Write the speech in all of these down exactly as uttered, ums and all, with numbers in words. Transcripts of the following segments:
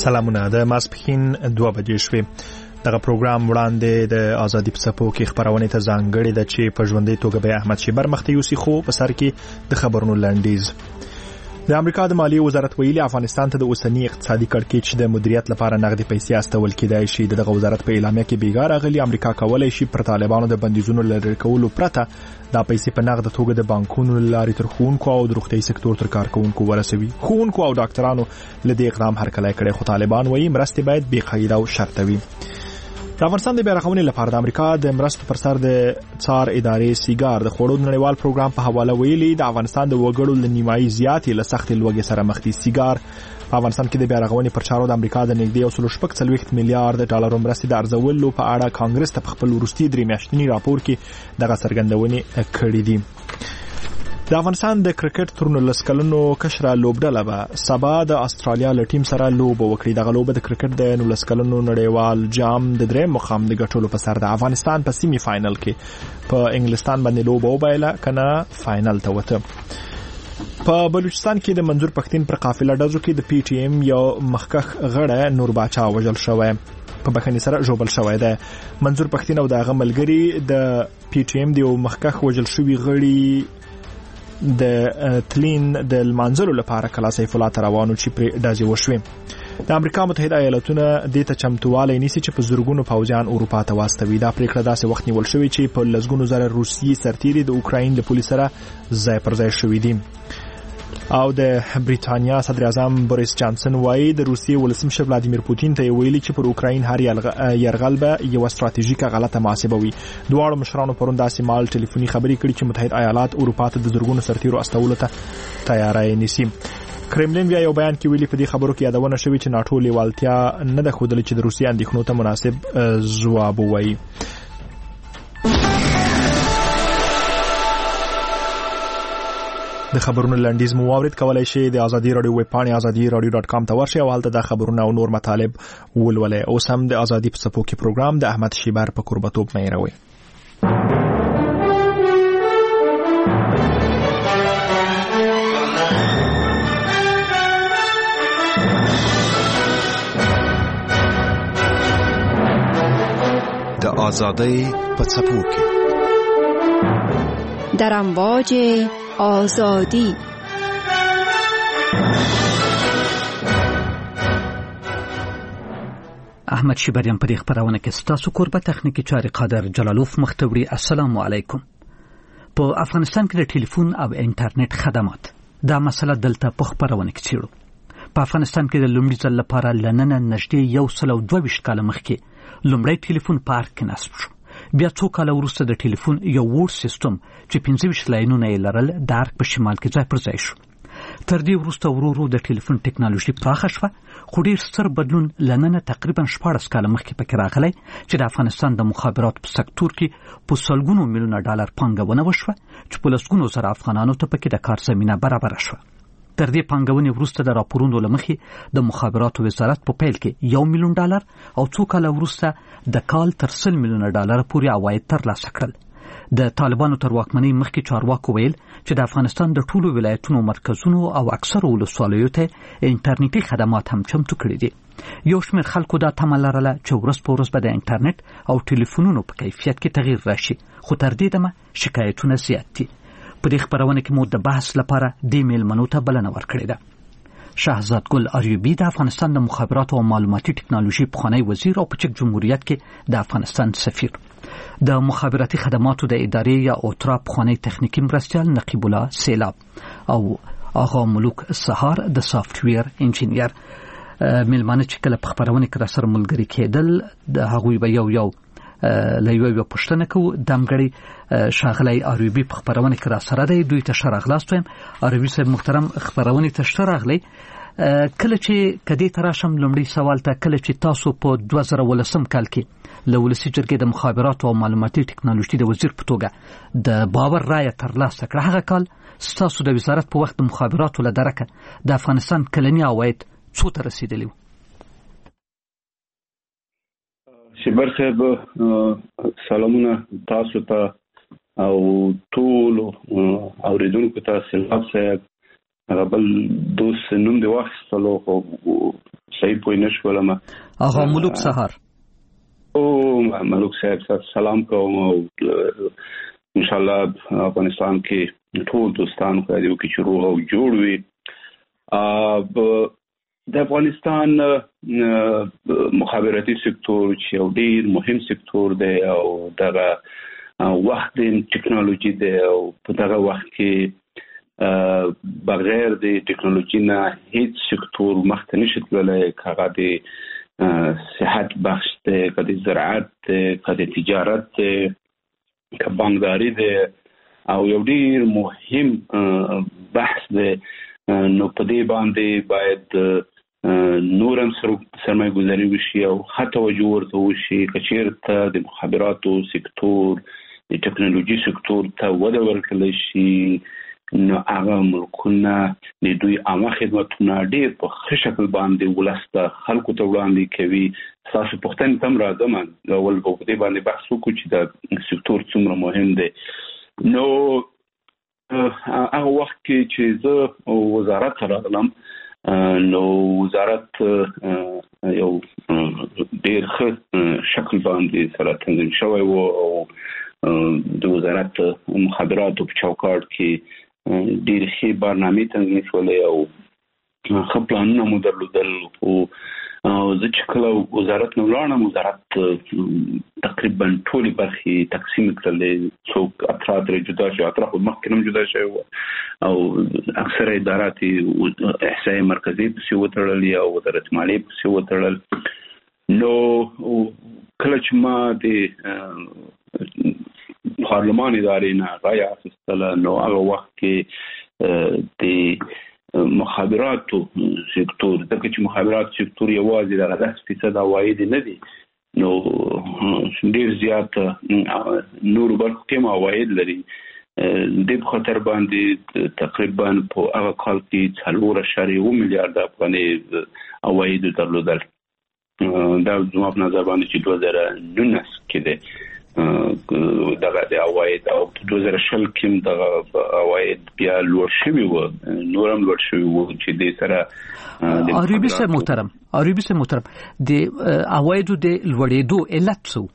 سلامونه. د ماسپښین دوه بجې شوې. دغه پروګرام وړاندې د آزادي په څپو کې خبرونه ته ځانګړې ده چې په ژوندۍ توګه به احمد شیبر مخته یوسي، خو په سر کې د خبرونو لنډیز. د امریکا د مالیې وزارت ویلي افغانستان ته د اوسنی اقتصادي کړکېچ د مدیریت لپاره نغدي پیسې استول کېدای شي. دغه وزارت په اعلامیه کې بیګار غلي امریکا کولای شي پر طالبانو د بندیزونو لرې کولو پرته دا پیسې په نغده توګه د بانکونو لارې تر ښوونکو او د روغتیايي سکتور تر کارکونکو ورسوي. ښوونکو او ډاکټرانو له دې اقدام هرکلی کړی، خو طالبان وایي مرستې باید بې قاعده او شرطه وي. د افغانستان د بیارغونې لپاره د امریکا د مرستو پر سر د څار ادارې سیګار د خوړو نړیوال پروګرام په حواله ویلي د افغانستان د وګړو له نیمایي زیاتې له سختې لوږې سره مخ دي. سیګار په افغانستان کې د بیارغونې پر چارو د امریکا د نږدې یو سل شپږ څلوېښت میلیارډ ډالرو مرستې د ارزولو په اړه کانګرس ته په خپل وروستي درې میاشتني راپور کې دغه څرګندونې کړې دي. د افغانستان د کرکټ تر نولس کلنو کشره لوبډله به سبا د استرالیا له ټیم سره لوبه وکړي. دغه لوبه د کرکټ د نولس کلنو نړیوال جام د درېیم مقام د ګټلو په سر د افغانستان په سیمي فاینل کې په انګلستان باندې لوبه وبایله کنه فاینل ته وته. په بلوچستان کې د منظور پښتين پر قافله ډزو کې د پی ټی ایم یو مخکخ غړی نور باچا وژل شوی په بخښنې سره جوبل شوی دی. منظور پښتين او دغه ملګری د پی ټی ایم د یو مخکخ وژل شوی غړي د تلین د المنزلو لپاره کلا سیف الله روانو چې پر دازي وشوي. د امریکا متحده ایالاتونه د ته چمتووالی نیسي چې په زورګونو پوځیان اروپا ته واستوي. دا پریکړه داسې وخت نیول شوې چې په لسګونو زره روسي سرتیري د اوکراین له پولیس سره ځای پر ځای شوي دي. او د بریټانیا صدر اعظم بوریس جانسن وایي د روسیې ولسمشر ولادیمیر پوتین ته ویلي چې پر اوکراین هر یرغل به یو استراتیژیکه غلطه محاسبه وي. دواړو مشرانو پرون داسې مال ټلیفوني خبرې کړې چې متحده ایالات اروپا ته د زورګونو سرتیرو استولو ته تیاری نیسي. کرملین بیا یو بیان کې ویلي په دې خبرو کې یادونه شوې چې ناتو لیوالتیا نه ده ښودلې چې د روسیې اندېښنو ته مناسب ځواب ووایي. د خبرونو لنډیز مو واورید. کولای شئ د ازادي رادیو ویب پاڼې ازادي رادیو ډاټ کام ته ورشئ او هلته د خبرونو او نور مطالب ولولئ. اوس هم د ازادي په څپو کې پروګرام د احمد شیبر په قربتوب مې راوي. د ازادۍ په څپو کې در امواج آزادی. احمد شیبریان په دې خبرونه کې ستاسو کوربه تخنیکی چاري قادر جلالوف مختوري. السلام علیکم. په افغانستان کې د ټلیفون او انټرنیټ خدمات دا مسله دلته په خبرونه کې چیرو. په افغانستان کې د لومړي ځل لپاره لننه نږدې یو سل او دوه ویشت کاله مخکې لومړی ټلیفون پارک کې نصب شو. بیا څو کاله وروسته د ټلیفون یو وړ سیستم چې پنځه ویشت لاینونه یې لرل د ارګ په شمال کې ځای پر ځای شو. تر دې وروسته ورو ورو د ټلیفون ټکنالوژي پراخه شوه، خو ډېر ستر بدلون لننه تقریبا شپاړس کاله مخکې پکې راغلی چې د افغانستان د مخابراتو په سکتور کې په سلګونو میلیونه ډالر پانګونه وشوه چې په لسګونو زره افغانانو ته پکې د کار زمینه برابره شوه. تر دې پانګونې وروسته د راپورونو له مخې د مخابراتو وزارت په پیل کې یو میلیون ډالر او څو کاله وروسته د کال تر سل میلیونه ډالر پورې عواید ترلاسه کړل. د طالبانو تر واکمنۍ مخکې چارواکو ویل چې د افغانستان د ټولو ولایتونو مرکزونو او اکثرو ولسوالیو ته انټرنیټي خدمات هم چمتو کړي دي. یو شمېر خلکو دا تمه لرله چې ورځ په ورځ به د انټرنیټ او ټلیفونونو په کیفیت کې تغییر راشي، خو تر دې دمه شکایتونه زیات دي. په دې خبرونه کې مو د بحث لپاره د میلمنو ته بلنه ورکړې ده. شهزاد ګل اریوبی د افغانستان د مخابراتو او معلوماتي ټکنالوژي پخوانی وزیر او په چک جمهوریت کې د افغانستان سفیر. د مخابراتي خدماتو د ادارې یا اوترا پخوانی تخنیکی مرستیال نقیب الله سیلاب او آغا ملوک سهار د سافټویر انجینیر. میلمانه چې کله په خبرونه کې را سره ملګري کېدل د هغوی به یو یو له یو یو پوښتنه کوو. دمګړی شاغلی اریوبی په خبرونه کې را سره دی. دوی ته ښه راغلاست وایم. اریوبي صاحب محترم، خبرونه ته ښه راغلی. کله چې کدی تراشم لومړی سوال ته، کله چې تاسو په دوه زره ولسم کال کې له ولسي جرګې د مخابراتو او معلوماتي ټکنالوژي د وزیر په توګه د باور رایه ترلاسه کړه، هغه کال ستاسو د وزارت په وخت د مخابراتو له درکه د افغانستان کلني عواید څو ته رسیدلی و؟ شیبر صاحب سلامونه تاسو ته او ټول اوریدونکو ته، سلام صاحب هغه بل دوست نوم دی واخیستلو خو صحیح پوه نه شولم. هغه ملوک سهار. او ملوک صاحب سلام کوم او انشاءالله افغانستان کې ټول دوستان خو دې وکړي چې روغ او جوړ وي. د افغانستان مخابراتي سکتور چې یو ډیر مهم سکتور دی او دغه وخت د ټکنالوژي دی او په دغه وخت کې بغیر د ټکنالوژي نه هیڅ سکتور مخته نشي تللی، هغه د صحت بخش دی، که د زراعت دی، که د تجارت دی، که بانکداري دی او یو ډیر مهم بحث دی. نو په دې باندې باید نورم سرمایه گذاري وشي او ښه توجه ورته وشي که چېرته د مخابراتو سکتور د ټکنالوژي سکتور ته وده ورکړلی شي نو هغه ملکونه د دوی عامه خدمتونه ډېر په ښه شکل باندې ولس ته خلکو ته وړاندې کوي. ستاسو پوښتنې ته هم راځم، اول به په دې باندې بحث وکړو چې دا سکتور څومره مهم دی. نو هغه وخت کې چې زه وزارت ته راغلم نو وزارت یو ډېر ښه شکل باندې سره تنظیم شوی و او د وزارت مخابراتو په چوکاټ کې ډېرې ښې برنامې تنظیم شولې او ښه پلانونه مو درلودل. خو زه چې کله وزارت نه ولاړم، وزارت تقریبا ټولې برخې تقسیم کړلې، څوک افراد ترې جدا شوي، افراد خو مخکې هم جدا شوي وو او اکثره ادارات یې احصایې مرکزي پسې وتړلې او وزارت مالیې پسې وتړل. نو کله چې ما د پارلمان ادارې نه رایه اخیستله نو هغه وخت کې د مخابراتو سکتور، ځکه چې مخابراتو سکتور یوازې دغه داس فیصد عواید نه دي، نو ډېر زیات نورو برخو کې هم عواید لري. دې په خاطر باندې تقریبا په هغه کال کې څلور اعشاریه اووه میلیارده افغانۍ عواید درلودل. دا زما په نظر باندې چې دوه زره نولس کې دی دغه د عواید او په دوه زره شل کې دغه عواید بیا لوړ شوي وو، نور هم لوړ شوي وو چې دې سره عربي سره محترم عربي سره محترم د عوایدو د لوړېدو علت څه؟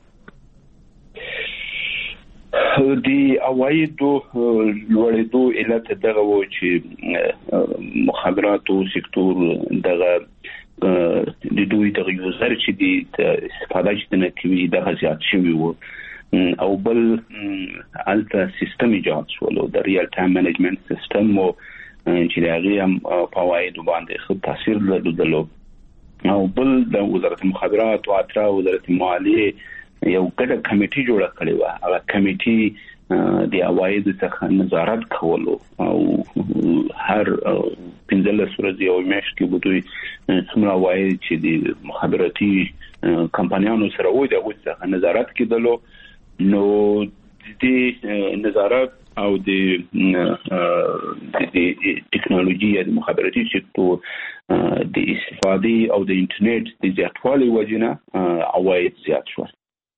د عوایدو لوړېدو علت دغه وو چې مخابراتو سکتور دغه د دوی دغه یوزر چې د استفاده چې نه کوي دغه زیات شوي وو او بل الته سیستم ایجاد شولو د ریال ټایم منیجمنت سیستم مو چې د هغې هم په عوایدو باندې ښه تاثیر درلودلو او بل د وزارت مخابرات او اترا وزارت مالیې یو ګډه کمیټي جوړه کړې وه. هغه کمیټي د عوایدو څخه نظارت کولو او هر پنځلس ورځې او میاشت کې به دوی څومره عواید چې د مخابراتي کمپنیانو سره وو د هغوی څخه نظارت کېدلو. نو د نظارت او د ټکنالوژي یا د مخابراتي سکتور د استفادې او د انټرنیټ د زیاتوالي وجې نه عواید زیات شول.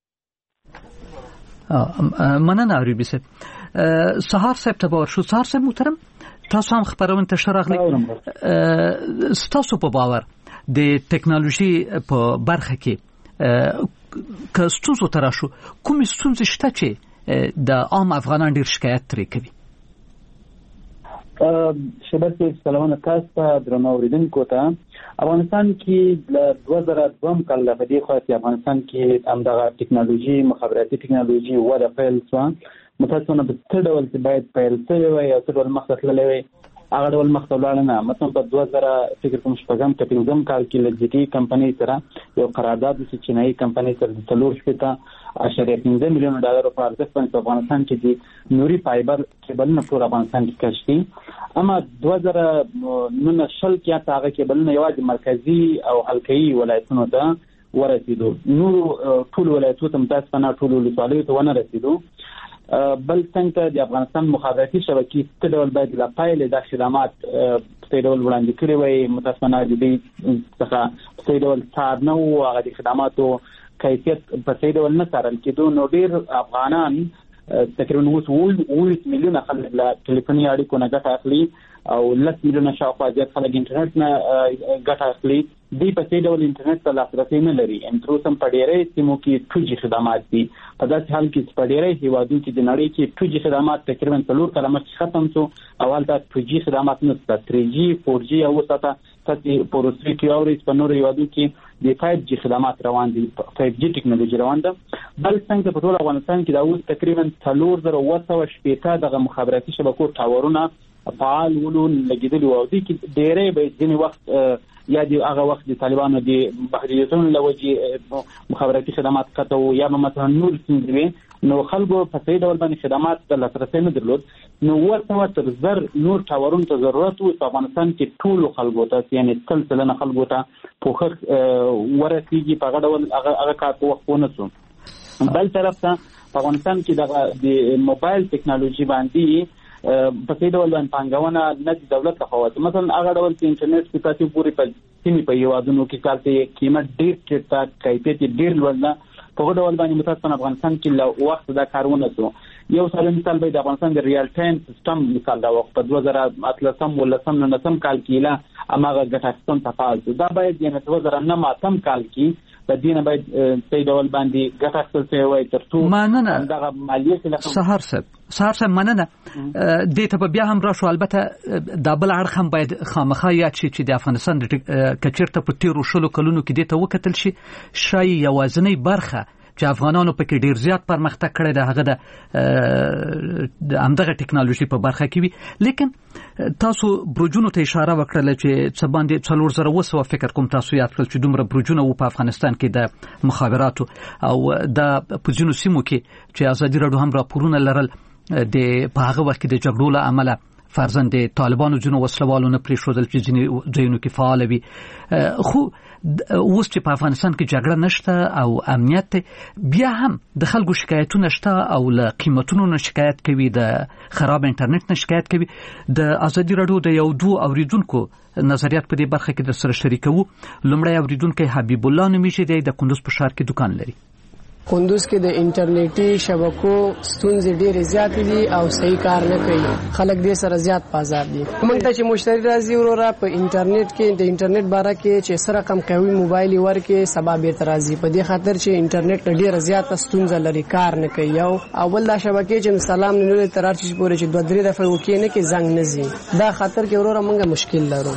مننه عربي صاحب. سهار صاحب ته باور شو. سهار صاحب محترم، تاسو هم خبرونه ته شراغلی، ستاسو په باور د ټکنالوژي په برخه کې که ستونزو ته راشو کومې ستونزې شته چې د عام افغانان ډېر شکایت ترې کوي؟ شبر صاحب سلامونه تاسو ته درنو اوریدونکو ته. افغانستان کې له دوه زره دوه کال په دې خوا چې افغانستان کې همدغه ټکنالوژي مخابراتي ټکنالوژي وده پیل شوه. متاسفانه په څه ډول چې باید پیل شوی وای او څه ډول مخته تللی وای هغه ډول مخته ولاړ نه. مثلا په دوه زره فکر کوم شپږم که پنځم کال کې له جي ټي کمپنۍ سره یو قرارداد وشو چې چینایي کمپنۍ سره د څلور شپېته اعشاریه پنځه میلیونه ډالرو په ارزښت باندې په افغانستان کې د نوري فایبر کیبلونه ټول افغانستان کې کشف کړي. اما دوه زره نولس شل کې هغه کیبلونه یوازې مرکزي او حلقوي ولایتونو ته ورسېدو، نورو ټول ولایتونو ته متاسفانه ټول ولسوالیو ته ونه رسېدو. بل څنګه د افغانستان مخابراتي شبکې څه ډول باید له پایلې د خدمات په ډول وړاندې کړي وای، متاسفانه د دې څخه په ډول څار نه وو، هغه د خدماتو کیفیت په ډول نه څارل کېدو. نو ډېر افغانان تقریبا اوس اووه میلیونه خلک له ټلیفوني اړیکو نه ګټه اخلي او لس میلیونه شاوخوا زیات خلک انټرنیټ نه ګټه اخلي. دوی په دې ډول انټرنیټ ته لاسرسي نه لري. انټروسم په ډېرې سیمو کې ټو جي خدمات دي. په داسې حال کې په ډېرې هیوادونو کې د نړۍ کې ټو جي خدمات تقریبا څلور کاله مخکې ختم شو. اول دا ټو جي خدمات نشته، تھری جي فور جي او ساته ستې په روسي کې او په نورو هیوادونو کې د فایو جي خدمات روان دي، فایو جي ټیکنالوژي روان ده. بل څنګه په ټول افغانستان کې دا اوس تقریبا څلور زره اوه سوه شپېته دغه مخابراتي شبکو ټاورونه فعال ولون لګیدلي وو. دي کې ډېرې به ځینې وخت یا دی هغه وخت د طالبانو د بهريتونو لوجي مخابراتي خدمات کته یا مثلا نور څنګه نو خلکو په دې ډول باندې خدمات د لاسرسي نه درلود. نو ورته تر زر نور ټاورونو ته ضرورت وو. په افغانستان کې ټول خلکو ته یعنی سلسله نه خلکو ته پوخ ورسیږي په هغه ډول هغه کار په وخت ونه شو. بل طرف ته په افغانستان کې د موبایل ټیکنالوژي باندې په دې ډول باندې پانګونه نه د دولت لخوا مثلا هغه ډول چې انټرنیټ په تاسو پوری په سیمې په یوادونو کې کارته قیمت ډیر ټیټه کیفیت ډیر لوړ ده. په هغه ډول باندې متاسفانه افغانستان کې له وخت دا کارونه شو. یو څل مثال به د افغانستان د ریال ټایم سیستم مثال دا وخت په دوه زره اتلسم ولسم ننسم کال کې لا اماغه ګټه سیستم تفاعل شو. دا باید یعنی دوه زره نه ماتم کال کې د دینه باید په ډول باندې ګټه خپل وي ترڅو مننه دغه مالیه له سهار صاحب سهار صاحب مننه د ته بیا هم راشو. البته د بل اړخ هم باید خامخا یاد شي چې د افغانستان د کچرته په تیرو شلو کلونو کې د ته وکتل شي شای یوازنی برخه چې افغانانو پکې ډیر زیات پرمختګ کړی دی هغه د همدغه ټیکنالوژي په برخه کې وي. لیکن تاسو بروجونو ته اشاره وکړه چې څه باندې څلور زره اوه سوه فکر کوم تاسو یاد کړل چې دومره بروجونه و په افغانستان کې د مخابراتو او د پوزینو سیمو کې چې ازادي راډیو هم راپورونه لرل د په هغه وخت کې د جګړو له امله فرضاً د طالبانو ځینو وسلوالو نه پرېښودل چې ځینې ځایونو کې فعال وي. خو اوس چې په افغانستان کې جګړه نشته او امنیت بیا هم د خلکو شکایتونه شته او له قیمتونو نه شکایت کوي، د خراب انټرنیټ نه شکایت کوي. د ازادي راډیو د یو دوه اوریدونکو نظریات په دې برخه کې د سره شریکوو. لومړی اوریدونکی حبیب الله نومیږي، دی د کندوز په ښار کې دکان لري. کندوز کې د انټرنیټي شبکو ستونزې ډېرې زیاتې دي او صحیح کار نه کوي. خلک دې سره زیات بازار دي. موږ ته چې مشتری راځي وروره په انټرنیټ کې د انټرنیټ باره کې چې سره کم کوي موبایل ورکې سبا بیرته راځي په دې خاطر چې انټرنیټ ډېره زیاته ستونزه لري، کار نه کوي. یو اول دا شبکې چې سلام نه تر چې پورې چې دوه درې دفعه وکې نه کې زنګ نه زی، دا خاطر کې وروره موږ مشکل لرو.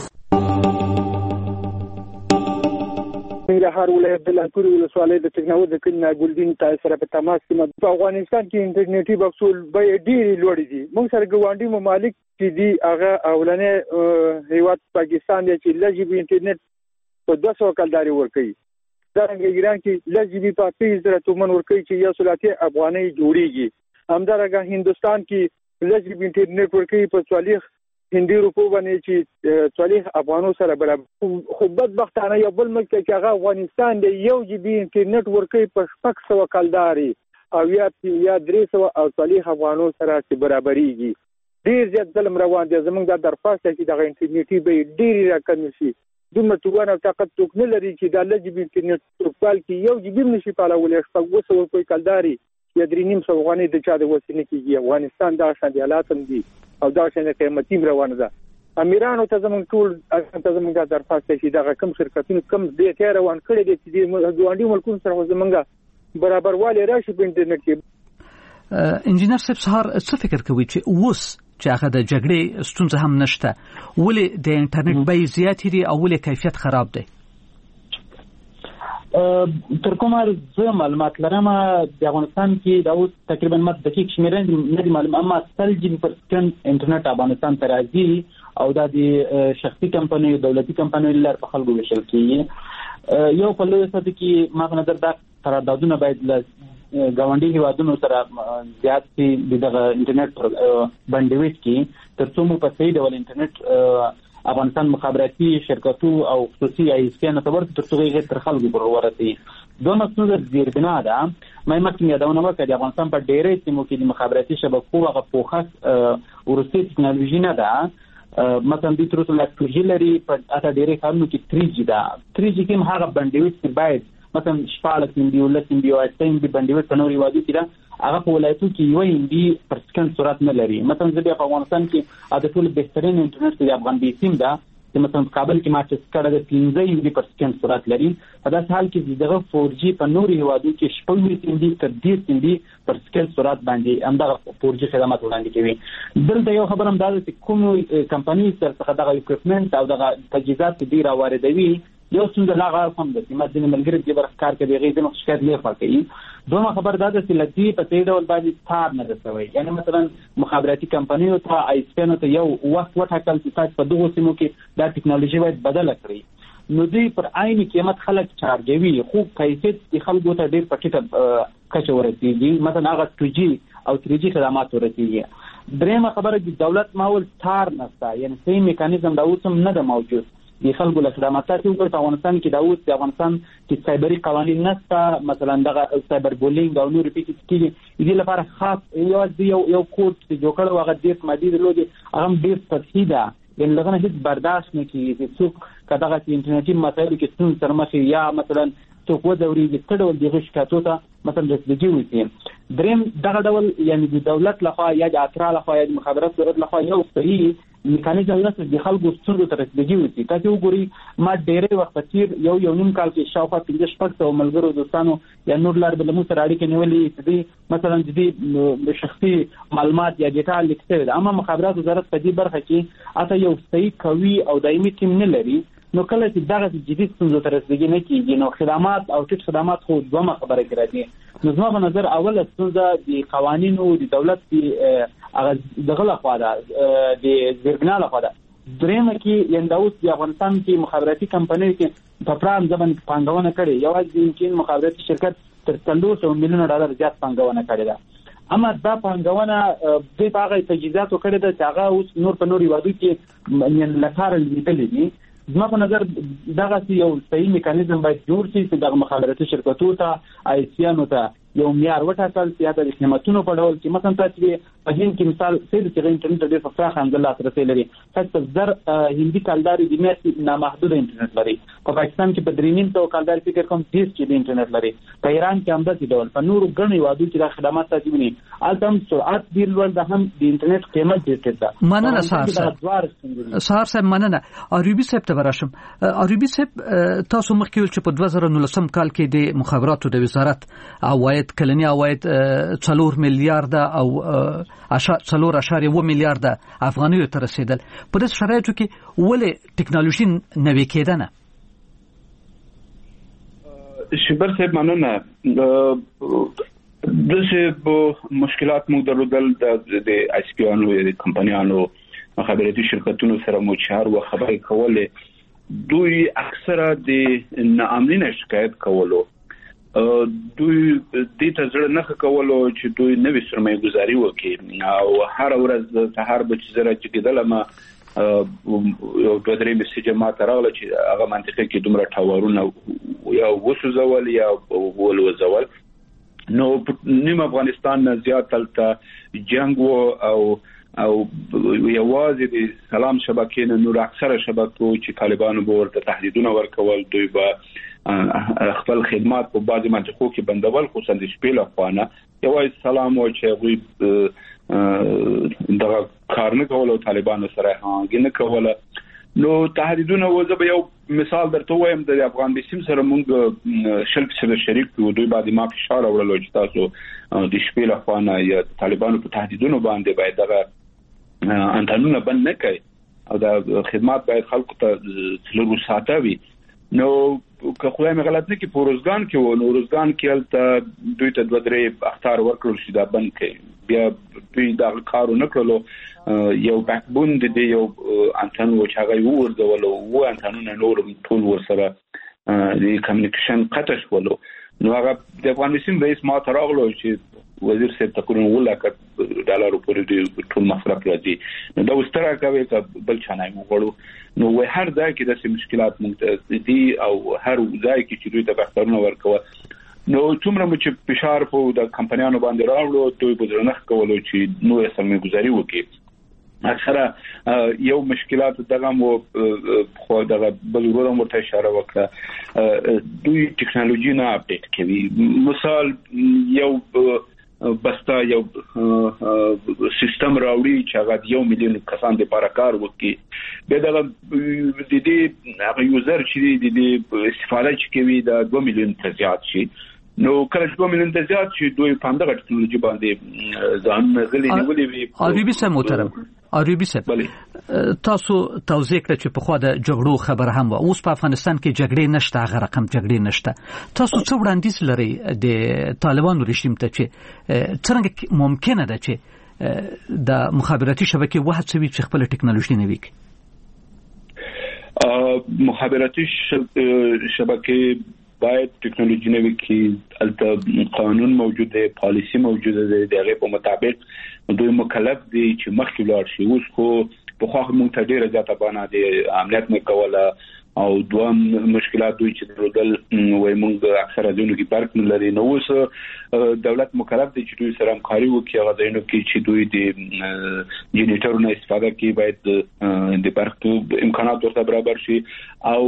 ننګرهار ولایت د لانکوري ولسوالۍ د ټکنالوژي د کلنا ګلدین تاسو سره په تماس کې په افغانستان کې انټرنیټي بکسول به ډېری لوړ دي. موږ سره ګوانډي ممالک چې دي هغه اولنې هیواد پاکستان دی چې لږ به انټرنیټ په دوه سوه کلداري ورکوي. دا رنګ ایران کې لږ به په پیس زره تومن ورکوي چې یو سلاته افغانۍ جوړیږي. همدارنګه هندستان کې لږ به انټرنیټ ورکوي په څوارلس هندي روپو باندې چې څوارلس افغانو سره برابر. خو بدبختانه یو بل ملک چې هغه افغانستان دی یو جی بي انټرنیټ ورکوي په شپږ سوه کلداري او یا یا درې سوه او څوارلس افغانو سره چې برابرېږي. ډېر زیات ظلم روان دی. زموږ دا درخواست دی چې دغه انټرنیټي بیې ډېرې راکمې شي. دومره توان او طاقت څوک نه لري چې دا لږ جي بي انټرنیټ ټوکال کې یو جی بي هم نشي پالولی. شپږ اووه سوه روپۍ کلداري یا درې نیم سوه افغانۍ د چا د وسې نه کېږي. افغانستان دغه شان حالات هم دي او دا شان قیمتي روانه ده. امیرانو ته زموږ ټول ته زموږ د درخواست چې دغه کم شرکتونو کم دې ته روان کړي دي چې د ګاونډي ملکونو سره زموږ برابروالی راشي په انټرنیټ کې. انجینر صاحب سهار څه فکر کوي چې اوس چې هغه د جګړې ستونزه هم نشته ولې د انټرنیټ بیې زیاتې دي او ولې کیفیت خراب دی؟ تر کومه زه معلومات لرم د افغانستان کې دا اوس تقریبا مت دقیق شمیرې نه دي معلوم، اما سل جی بي پر سکند انټرنیټ افغانستان ته راځي او دا د شخصي کمپنیو دولتي کمپنیو لپاره په خلکو ویشل کېږي. یو په لوی سطح کې ما په نظر دا قراردادونه باید له ګاونډي هیوادونو سره زیات شي دغه انټرنیټ بندویټ کې ترڅو مو په صحیح ډول انټرنیټ افغانستان مخابراتي شرکتو او خصوصي ایسپیانو ته ورته ترڅو یې تر خلکو پورې ورسي. دوه مقصود زیربنا ده. مې مخکې یادونه وکړه د افغانستان په ډېرې سیمو کې د مخابراتي شبکو هغه پوښښ ورسي ټکنالوژي نه ده. مثلا د تر څو لا ټو جي لري په اته ډېرې کارونو کې تھری جي ده. تھری جي کې هغه بندویټ باید مثلا شپاړس ام بي ولس ام بي او اته ام بي باندې په نوري وادي کې دا هغه په ولایتو کې یو ام بي پر سکند سرعت نه لري. مثلا زه په افغانستان کې د ټول بهترین انټرنیټ د افغان بي سیم دا چې مثلا کابل کې ماته سکړه د پنځه ام بي پر سکند سرعت لري. په داسې حال کې دغه فور جي په نوري وادي کې شپږ ام بي تر دېرش ام بي پر سکند سرعت باندې همدغه فور جي خدمات وړاندې کوي. دلته یو خبر هم دا چې کوم کمپنی څخه دغه اکوپمنټ او دغه تجهیزات ډیر واردوي یو څنګه لا غار هم د سیمه د ملګری د برخکار کې دی غیږ د شکایت نه کوي. دوه خبر دا ده چې لدی په دې ډول باندې تار نه رسوي، یعنی مثلا مخابراتي کمپنیو ته آیسپینو ته یو وخت وټاکل چې تاسو په دغه سیمو کې دا ټکنالوژي باید بدله کړئ، نو دوی پر عین قیمت خلک چارجوي خو کیفیت د خلکو ته ډیر پټه کچه ورسیږي، مثلا هغه ټو جی او تھری جی خدمات ورسیږي. درېمه خبره د دولت ماول تار نشته، یعنی صحیح میکانیزم دا اوس هم نه ده موجود. د خلکو له خدماتو په افغانستان کې دا اوس د افغانستان کې سایبري قوانین نشته، مثلا دغه سایبر بولینګ او نور پیټ کې دې لپاره خاص یو یو یو کوډ چې جوړ کړو هغه ډیر مادي درلودي، هغه ډیر سطحي ده، یعنی لغنه هیڅ برداشت نه کیږي چې څوک کداغه انټرنیټي مسایل کې څنګه سرمخې یا مثلا څوک وځوري د څه ډول دغه شکایتو ته مثلا رسیدګي وکړي. دریم دغه ډول یعنی د دولت لخوا یا د اترا لخوا یا د مخابرات وزارت لخوا یو صحیح میکانیزم نه د خلکو ستونزو ته رسیدګي وکړي. تاسو وګورئ ما ډېرې وخت تیر یو یو نیم کال کې شاوخوا پنځه شپږ سوه ملګرو دوستانو یا نور لار به له موږ سره اړیکې نیولې چې دوی مثلا د دې شخصي معلومات یا ډیټا لیک شوی ده، اما مخابرات وزارت په دې برخه کې اته یو صحیح قوي او دایمي ټیم نه لري، نو کله چې دغه جدي ستونزو ته رسیدګي نه کیږي نو خدمات او ټیټ خدمات خو دوه خبره ګرځي. نو زما په نظر اوله ستونزه د قوانینو د دولت د هغه دغه لخوا ده د زیربنا لخوا ده. درېمه کې یعنې دا اوس د افغانستان کې مخابراتي کمپنۍ کې په پرام ځبن پانګونه کړې، یوازې یمکن مخابراتي شرکت تر څلور سوه میلیونه ډالر زیات پانګونه کړې ده، اما دا پانګونه دوی په هغه تجهیزاتو کړې ده چې هغه اوس نور په نور هیوادو کې لکاره لیدلې دي. زما په نظر دغه یو صحیح میکانیزم باید جوړ شي چې دغه مخابراتي شرکتونو ته آیسیانو ته یو معیار وټاکل چې د خدماتونو په ډول کې مثلا تاسو په هند کې مثال سید چې انټرنیټ ډېر فراخ انځل لاسرسي لري، تاسو زر هندي کالداري د میاشتې نامحدود انټرنیټ لري، په پاکستان کې په درې نیم سوه کالداري فکر کوم تیس کې د انټرنیټ لري، په ایران کې هم داسې ډول، په نورو ګڼو هیوادو کې دا خدمات تاسو وینئ هلته هم سرعت ډېر لوړ ده، هم د انټرنیټ قیمت ډېر ټیټ ده. مننه سهار صاحب. سهار صاحب مننه. اروبي صاحب ته ورشم. اروبي صاحب تاسو مخکې ویل چې په دوه زره نولسم کال کې د مخابراتو د وزارت عواید کلنی عواید څلور میلیارډ او څلور اشاریه اووه میلیارډ افغانیو ته رسیدل. په دې شرایطو کې ولې ټکنالوژي نوې کېده نه؟ شبر صاحب مننه. دغه مشکلات مو درلودل د اس پی انو د کمپنیانو مخابراتي شرکتونو سره مو چار و خبرې کولې، دوی اکثره د ناامنۍ شکایت کولو، دوی دې ته ځړ نه کولو چې دوی نوې سرمایه گذاري وکړي او هر ورځ سهار به چې زره چې کېدله ما یو دوه درې میسیجه ما ته راغله چې هغه منطقه کې دومره ټاورونه یا وسوځول یا ولوځول. نو نیم افغانستان نه زیات هلته جنګ و او او یوازې د سلام شبکې نه نور اکثره شبکو چې طالبانو به ورته تهدیدونه ورکول، دوی به خپل خدمات په بعضې منطقو کې بندول، خصوصا د شپې لخوا نه یوازې سلام و چې هغوی دغه کار نه کول او طالبانو سره همغږي نه کوله. نو تهدیدونه و. زه به یو مثال درته وایم، د افغان بیسیم سره موږ شل فیصده شریک یو، دوی باندې ما فشار راوړلو چې تاسو د شپې لخوا نه یا طالبانو په تهدیدونو باندې باید دغه انټنونه بند نه کړي او د خدمات باید خلکو ته څلور ساعته وي. نو که خدای مې غلط نه کړي په روزګان کې و، نو روزګان کې هلته دوی ته دوه درې اخطار ورکړل چې دا بند کړي، بیا دوی دغه کار ونه کړلو. یو بیکبون د دې یو انټن و چې هغه یې وغورځولو، اووه انټنونه نور ټول ورسره د کمیونیکیشن قطع شولو. نو هغه د افغان بیسیم رئیس ما ته راغلو چې وزیر صاحب تقریبا اووه لکه ډالرو پورې د ټول مصرف راځي، نو دا اوس ته راکوي که بل چا نه یې وغواړو. نو وایي هر ځای کې داسې مشکلات موږ دي او هر ځای کې چې دوی ته اختارونه ورکوه. نو څومره مو چې فشار په د کمپنیانو باندې راوړو، دوی به زړه نه کولو چې نوې سرمایه ګذاري وکړي. اکثره یو مشکلات دغه مو خو دغه بل ورو مرته اشاره وکړه دوی ټکنالوژي نه اپډیټ کوي. مثال یو بستا یو سیستم راوړي چې هغه یو میلیون کسان د لپاره کار وکړي، به دغه د دې هغه یوزر چې د دې استفاده کوي د دوه میلیون ته زیات شي. نو کله چې دوه میلیون ته زیات شي دوی په همدغه ټکنالوژي باندې ځان غلي نیولې وي. عربي سم محترم عربي سم تاسو توضیح کړئ چې په خوا د جګړو خبر هم و، اوس په افغانستان کې جګړې نشته، هغه رقم جګړې نشته. تاسو څه وړاندیز لرئ د طالبانو رژیم ته چې څنګه ممکنه ده چې د مخابراتي شبکې وهڅوي چې خپل ټکنالوژي نوي کړي؟ مخابراتي شبکې باید ټکنالوژي نوي کړي، البته قانون موجود دی، پالیسی موجوده ده، دغه په مطابق دوی مکلف دي چې مخکې لاړ شي. اوس خو په خو موږ ته ډیره زیاته باندې د امنیت نه کوله او دوام مشکلات دوی چې درودل وای موږ اکثره دونو کې فرق نه لري. نو اوس دولت مکلف دي چې دوی سره همکاري وکړي، هغه دینو کې چې دوی د جنریټرونو استفاده کوي باید د برق امکانات ورته برابر شي او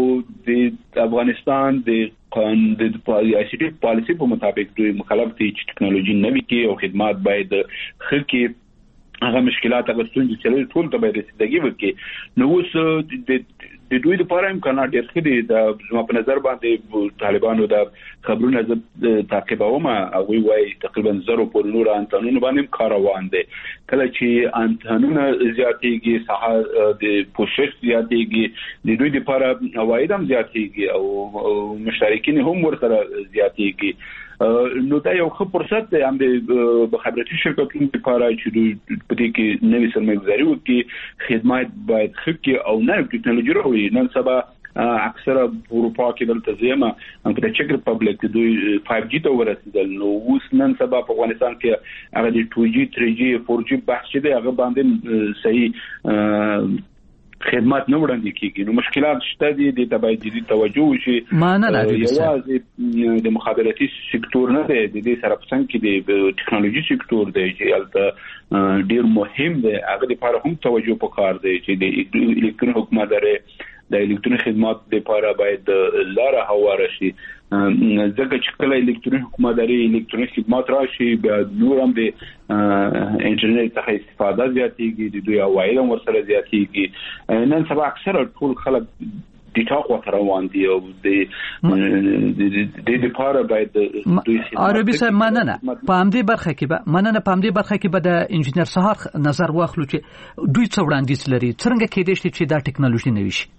د افغانستان د قانون د آی سی ټي پالیسی په مطابق دوی مکلف دي چې ټکنالوژي نوي کې او خدمات باید خلک هغه مشکلات هغه ستونزې چې ټول ته باید رسیدګي وکړي. نو اوس د دوی لپاره امکانات ډېر ښه دي. د زما په نظر باندې طالبانو د خبرونه زه تعقیبوم، هغوی وایي تقریبا زرو پورې نور انتنونو باندې کار روان دی. کله چې انتنونه زیاتېږي، ساحه د پوشش زیاتېږي، د دوی لپاره عواید هم زیاتېږي او مشترکین هم ورسره زیاتېږي. نو دا یو ښه فرصت دی هم د مخابراتي شرکتونو لپاره چې دوی په دې کې نوې سرمایه‌ګذاري وکړي، خدمات باید ښه کړي او نوې ټکنالوژي راوړي. نن سبا اکثره اروپا کې دلته زیمه په چک ریپبلیک دوی فایو جی ته ورسېدل. نو اوس نن سبا په افغانستان کې هغه د ټو جی تھری جی فور جی بحث دی، هغه باندې صحیح خدمات نه وړاندې کیږي. نو مشکلات شته دي، د تبعید جدي توجه وشي. معنی لري یوازې د مخابراتي سکتور نه دی، د دې سره په څنګ کې د ټکنالوژي سکتور دی چې البته ډیر مهم دی، هغه لپاره هم توجه پکار دی چې د الکترونیک حکومتداري د الکترونیک خدمات لپاره باید لاره هواره شي. ځکه چې کله الکترونیک حکومتداري الکترونیک خدمات راشي بیا نور هم د انټرنیټ څخه استفاده زیاتېږي، د دوی عواید هم ورسره زیاتېږي. نن سبا اکثره ټول خلک ډیټا خواته روان دي او د د لپاره باید دوی عربي سره مننه په همدې برخه کې به مننه په همدې برخه کې به د انجنیر سهار نظر واخلو چې دوی څه وړاندیز لري، څنګه کېدای شي چې دا ټکنالوژي نوي شي.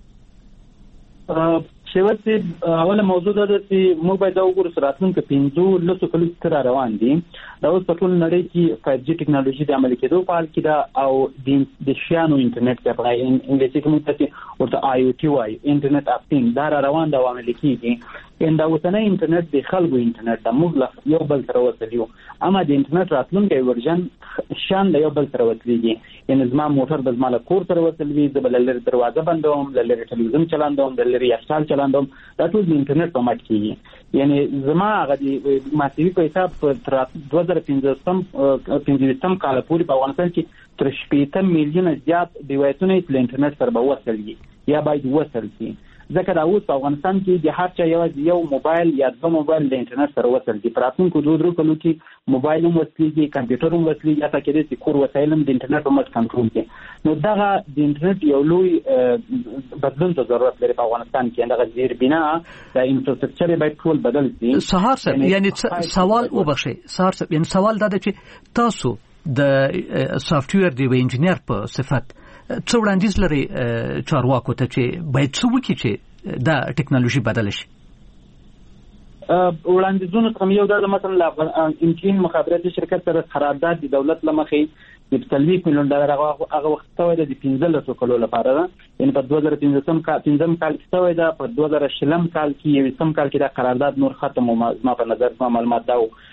شیوت اوله موضوع ده چې موږ باید دا وګورو چې راتلونکي پنځه لسو کلو کې روان دي. دا اوس په ټول نړۍ کې فایو جی ټکنالوژي د عملي کېدو په حال کې ده او د شیانو انټرنیټ کې په انګلیسي کې موږ ورته آی او ټي وایي، انټرنیټ اف ثینګ، دا روان ده او عملي کېږي. ان دا اوسنۍ انټرنیټ د خلکو انټرنیټ د موږ یو بل سره وصلیو، اما د انټرنیټ راتلونکي ورژن شان د یو بل سره وصلیږي. یعنی زما موټر به زما له کور سره وصلوي، زه به له لرې دروازه بندوم، له لرې ټلویزیون چلاندوم، له لرې یخچال چلاندوم، دا ټول د انټرنیټ په مټ کېږي. یعنی زما هغه د ماسوي په حساب په دوه زره پنځوستم پنځوستم کال پورې په افغانستان کې تر شپېته میلیونه زیات ډیوایسونه له انټرنیټ سره به وصل وي یا باید وصل شي. ځکه دا اوس په افغانستان کې د هر چا یو یو موبایل یا دوه موبایل د انټرنیټ سره وصل دي. په راتلونکو دوه درو کلو کې موبایل هم وصلېږي، کمپیوټر هم وصلېږي، حتی کېدای شي کور وسایل هم د انټرنیټ په مټ کنټرول کړي. نو دغه د انټرنیټ یو لوی بدلون ته ضرورت لري په افغانستان کې. دغه زیربنا د انفراستراکچر باید ټول بدل شي. سهار صاحب یعنی سوال وبخښئ، سهار صاحب یعنی سوال دا ده چې تاسو د سافټویر دی و انجینر په صفت څه وړاندیز لري چارواکو ته چې باید څه وکړي چې دا ټکنالوژي بدله شي؟ وړاندیزونه کوم یو د مثلا امکان مخابراتي شرکت سره قرارداد د دولت لمخې د څلوېښت میلیون ډالر هغه وخت ته د پنځلسو کلو لپاره ده. یعنی په دوه زره پنځم کال پنځم کال کې څه ده، په دوه زره شلم کال کې یو سم کال کې دا قرارداد نور ختم او ما په نظر ما معلومات دا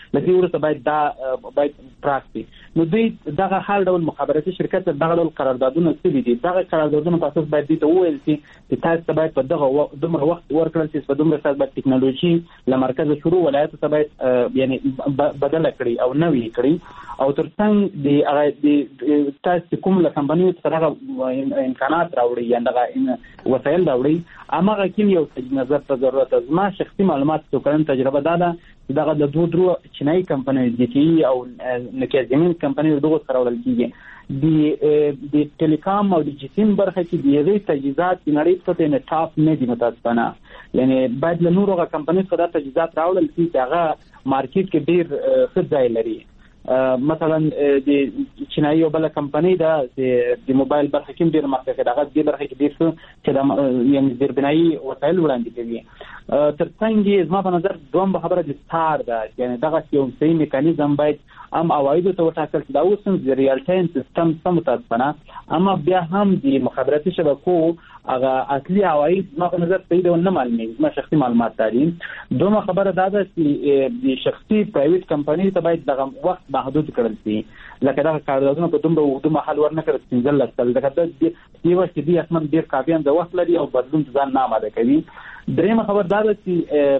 لکه ورته باید دا باید پراکټي نو دوی دغه حال ډول مخابراتي شرکت دغه ډول قراردادونه سوي دي دغه قراردادونه په اساس باید دې ته وویل شي چې تاسو باید په دغه دومره وخت ورکړل شي په دومره سات باید ټکنالوژي له مرکز شروع ولایت ته باید یعنی بدل کړي او نوي کړي او ترڅنګ د هغه د تاسو کوم له کمپنیو سره امکانات راوړي یا دغه وسایل راوړي امغه کوم یو نظر ته ضرورت ده ما شخصي معلومات څو کړم تجربه دا ده دغه د دوه درو چینایي کمپنیو دي چې او نکازمین کمپنیو دغه سره ولل کیږي د د ټلیکام او د جسم برخه کې د یوې تجهیزات د نړۍ په نه ټاپ نه دي متاسفانه یعنی باید له نورو کمپنیو څخه د تجهیزات راوړل چې هغه مارکیټ کې ډیر ښه ځای لري مثلا د چینایي یو بل کمپنی دا د موبایل برخه کې ډیر مخکې دغه د برخه کې ډیر څه چې د یعنی زیربنایي وسایل وړاندې کوي ترڅنګ زما په نظر دوم خبره د ستار ده یعنی دغه یو صحیح میکانیزم باید ام اوایدو ته وټاکل شي دا اوس د ریال ټایم سیستم سم متاسفانه اما بیا هم د مخابراتي شبکو هغه اصلي اواید ما په نظر صحیح ده نه معلومه ما شخصي معلومات دي دومره خبره دا ده چې د شخصي پرایویټ کمپنی ته باید دغه وخت محدود کړل شي لکه دا قراردادونه په دومره وګړو محل ورنه کړل چې ځل تل دغه د یو څه دي اسمن ډیر کافیان د وخت لري او بدلون ځان نه آماده کوي درېمه خبر دا ده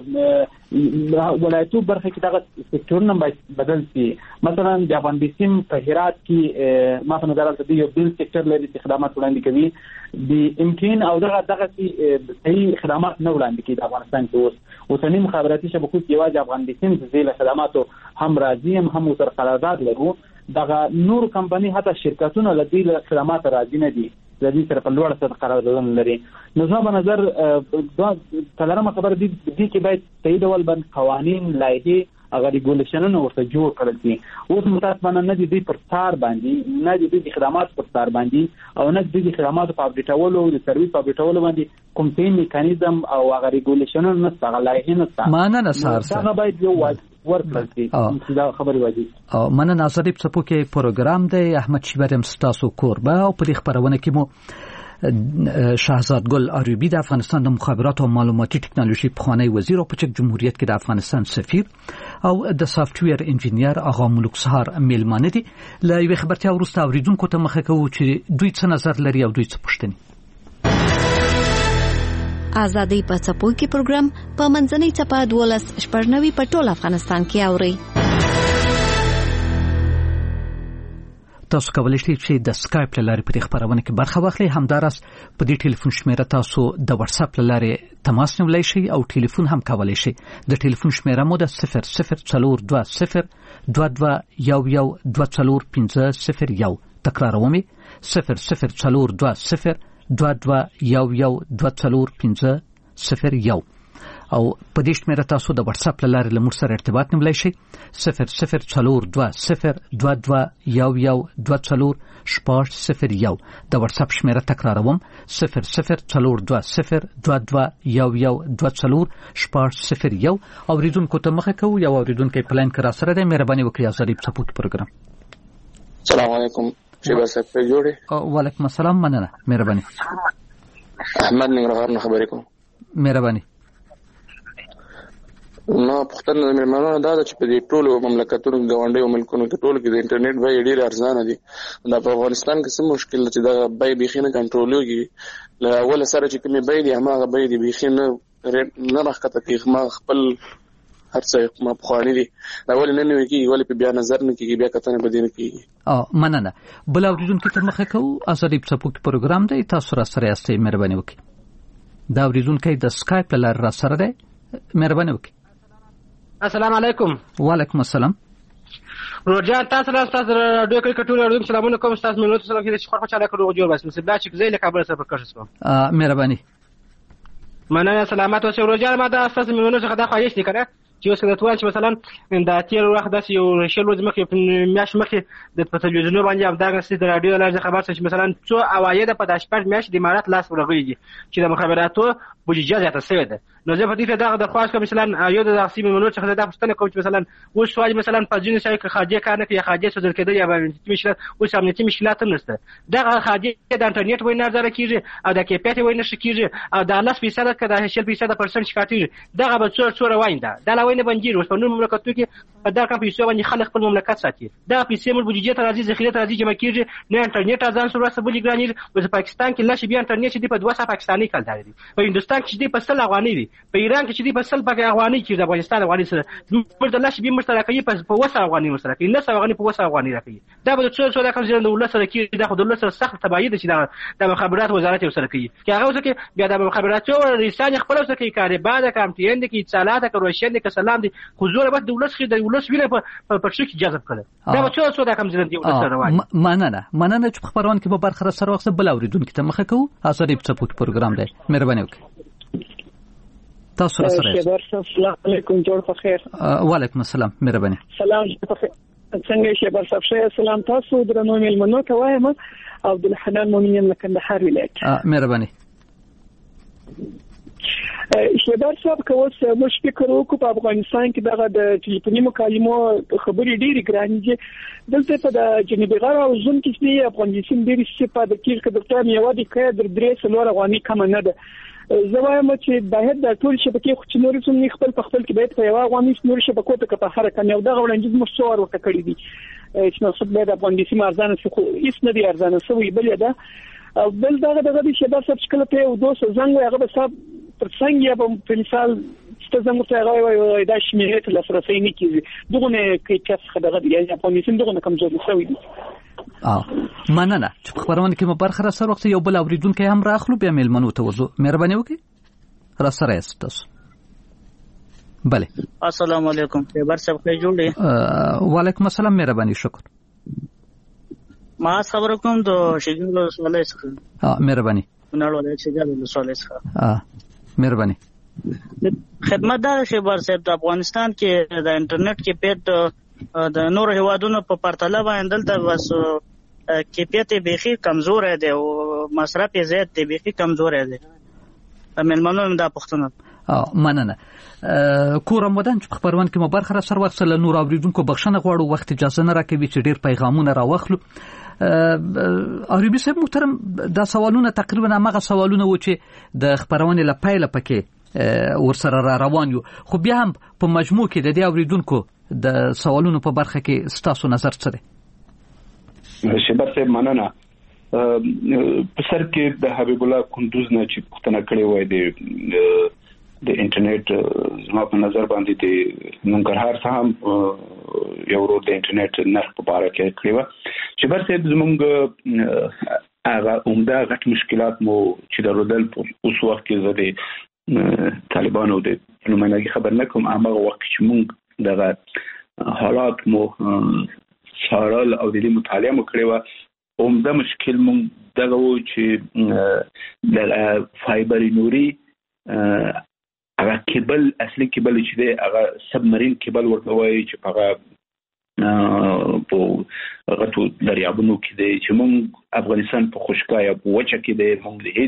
چې ولایتو برخه کې دغه سکتورونه باید بدل شي مثلا د افغان بسیم په هرات کې ما په نظر راځي یو بل سکتور لري چې خدمات وړاندې کوي د امکان او دغه دغه صحیح خدمات نه وړاندې کوي د افغانستان کې اوس اوسنی مخابراتي شبکو کې یوازې افغان بسیم د ځله خدماتو هم راځي هم تر قرارداد لرو دغه نور کمپنی حتی شرکتونه لدی له خدمات راځي نه دي د دې سره په لوړ سطح قراردادونه لري نو زما په نظر دا تلرمه خبر دي چې باید صحیح ډول باندې قوانين لایحه هغه ریګولیشنونه ورته جوړ کړل شي اوس متاسفانه نه دي پر تار باندې نه دي د خدمات پر تار باندې او نه دي د خدمات په اپډیټولو او د سرویس په اپډیټولو باندې کوم څه میکانیزم او هغه ریګولیشنونه نه څنګه لایحه نه معنا نه سار دا باید یو ورکړل شي دا خبري واجب او من ناظر په کې پروګرام دی احمد شیبرم ستاسو کوربه او په خبرونه کې مو شهزاد ګل عربي د افغانستان د مخابرات او معلوماتي ټکنالوژي پخوانی وزیر او په چک جمهوریت کې د افغانستان سفیر او د سافټویر انجینیر آغا ملک سهار میلمانه دي له یو خبرتیا ورسته اوریدونکو ته مخه کوي چې دوی څه نظر لري او دوی څه پوښتني آزادۍ په څپو کې پروګرام په منځنۍ څپه دولس شپږنوي په ټول افغانستان کې اوري تاسو کولی شئ چې د سکایپ لارې په خبرونه کې برخه واخلئ همدارس په دې ټلیفون شمیره تاسو د واتس اپ لارې تماس نیولای شئ او ټلیفون هم کولی شئ د ټلیفون شمیره مو د صفر صفر څلور دوه صفر دوه دوه یو یو دوه څلور پنځه صفر یو تکراروم صفر صفر څلور دوه صفر دوه دوه یو یو دوه څلور پنځه صفر یو او په دې شمیره تاسو د واتس اپ لارې له موږ سره ارتباط نیولای شئ صفر صفر څلور دوه صفر دوه دوه یو یو دوه څلور شپږ صفر یو د واتس اپ شمیره تکراروم صفر صفر څلور دوه صفر دوه دوه یو یو دوه څلور شپږ صفر یو اوریدونکو ته مخه کوو یو اوریدونکو پلان کرا سره د مهرباني وکړئ ازادي په سپورت پروګرام السلام علیکم شیبا صاحب په جوړه وعلیکم السلام مننه مهرباني احمد ننګرهار نه خبرې کوم مهرباني نو پښتنه د مېرمنو دا چې په دې ټولو مملکتونو غونډې او ملکونو کې ټول کې د انټرنیټ بیه ډېر ارزانه دي دا په افغانستان کې څه مشکل چې دا بیه بيخي نه کنټرولېږي له اول سره چې کومې بیه دي هغه بیه دي بيخي نه نه راخته کې ما خپل هر څه ما بخواني دي دا ول نه نوي کې ول په بیا نظر نه کې بیا کتنه بدین کې اه مننه بل اوریدونکو ته مخه کوو ازادي په سپورت پروګرام دی تاسو را سره یاستئ مهرباني وکړئ دا اوریدونکو د سکایپ لار را سره دی مهرباني وکړئ السلام علیکم وعلیکم السلام روجان تاسو را تاسو د کوي کټور اردو سلامونه کوم تاسو مینوت سلام کې چې خو چا کړو جوړ بس مسله چې زې له کابل سره پکښ شو ا مهرباني مننه سلامات اوسه روجان ما دا تاسو مینوت څخه دا خواهش وکړه چې اوس د توان چې مثلا د تیر وخت د یو شل ورځې مخکې میاش مخکې د تلویزیون باندې افداګ سي د رادیو لږ خبر چې مثلا څو اوایده په داشپړ میاش د امارات لاس ورغوي چې د مخابراتو بودیجه زیاته شوې ده نو زه په دې ته دا درخواست کوم مثلا یو د سیمې منو څخه دا پوښتنه کوم چې مثلا اوس واجب مثلا په ځینې ځای کې خارجي کار نه کوي خارجي سوزل کېدل یا امنیتي مشکلات اوس امنیتي مشکلات هم نشته دا خارجي د انټرنیټ وای نه زره کیږي او د کیفیت وای نه شکیږي او د لاس فیصد کده شل فیصد پرسنټ شکایتي دا به څور څور وایند دا لا وینه بنجیر اوس په نور مملکتونو کې په دا کم پیسې باندې خلک خپل مملکت ساتي دا پیسې مول بودیجه ته راځي ذخیره ته راځي جمع کیږي نه انټرنیټ ازان سره سبولي ګرانی او په پاکستان کې لاشي بیا انټرنیټ چې په دوه ساعت پاکستاني کال دی په هندستان کې چې په سل افغاني دی په ایران کې چې په سل پاک افغاني کې د افغانستان افغاني سره دوی د لاشي بیا مشترکي په وسه افغاني مشترکي نه افغاني په وسه افغاني راکړي دا به څو څو د کوم ځای د ولس سره کې د خود ولس سره سخت تبعید چې د مخابرات وزارت یو سره کوي چې هغه اوس کې بیا د مخابرات او رسانه خپل اوس کې کار بعد کام ټي ان کې اتصالات کروشن کې سلام دي حضور به د ولس کې د ولس وینه په پښتو کې جذب کړي دا به څو څو د کوم ځای د ولس سره وایي مننه مننه چې خبرونه کې به برخه سره وخت بل اوریدونکو ته مخه کوو اساري په سپورت پروګرام دی مهرباني وکړئ تاسو سره شبر السلام علیکم جوړ په خیر وعلیکم السلام مهرباني سلام څنګه شبر صاحب شه سلام تاسو درنو ملمنو ته وایم عبد الحنان مؤمن من کندهار ولایت مهرباني شبر صاحب کوس مش فکر وکړو په افغانستان کې دغه د ټلیفوني مکالمو خبرې ډېری ګرانې دي دلته په د جنوبي غرب او زون کې چې افغانستان ډېری سپه د کیل کې د ټام یو د کې د درې سلور افغاني کم نه ده زوایم چې باید د ټول شبکې خو چې نور څوم خپل په خپل کې باید په یو افغاني نور شبکو ته په هر کنه یو دغه وړاندیز مشور ورته کړی دي چې نو څه باید افغانستان ارزانه څه هیڅ نه دی ارزانه سوی بل ده بل دغه دغه د شباب سب شکل ته او دوه زنګ هغه به صاحب پر څنګه په مثال ست زموږ ته راوي دا شمیرې ته لاسرسي نه کیږي دغه کې کس خدغه دی یا په نسیم دغه کمزوري شوی دي اه مننه چې خبرونه کې مبارخه را سره وخت یو بل اوریدونکو هم راخلو بیا ملمنو ته وځو مهرباني وکړئ را سره است تاسو بله السلام علیکم خبر سب کې جوړې وعلیکم السلام مهرباني شکر ما خبر کوم د شګل سوالای څخه اه مهرباني نړول شګل سوالای څخه اه مهرباني خدمتدار شبر صاحب د افغانستان کې د انټرنیټ کې پیټ د نور هوادونو په پرتله باندې دلته بس کیفیت بیخي کمزور دی او مصرف زیات دی بیخي کمزور دی ملمنو دا پښتنه اه مننه کورم ودان چې خبرونه کې مبارخه را سره وخت له نور اوریدونکو بخښنه غواړو وخت اجازه نه راکوي چې ډیر پیغامونه راوخلو عربي صاحب محترم دا سوالونه تقریبا هغه سوالونه و چې د خبرونه لپاره پکې ورسره را روان یو خو بیا هم په مجموع کې د دې اوریدونکو د سوالونو په برخه کې ستاسو نظر څه دی شبر صاحب مننه په سر کې د حبیب الله کندوز نه چې پوښتنه کړې وای د د انټرنیټ زما په نظر باندې د ننګرهار څخه هم یو ورو د انټرنیټ نرخ په اړه کې کړی و شبر صاحب زمونږ هغه عمده غټ مشکلات مو چې درودل اوس وخت کې زده طالبانو د نمائندګي خبر نه کوم هغه وخت چې مونږ دغه حالات مو سارل او د دې مطالعه مو کړې و عمده مشکل مونږ دغه و چې د فایبر نوري هغه کیبل اصلي کیبل چې دی هغه سبمرین کیبل ورته وایي چې هغه په غټو دریابونو کې دی چې مونږ افغانستان په خوشکای په وچه کې دی مونږ د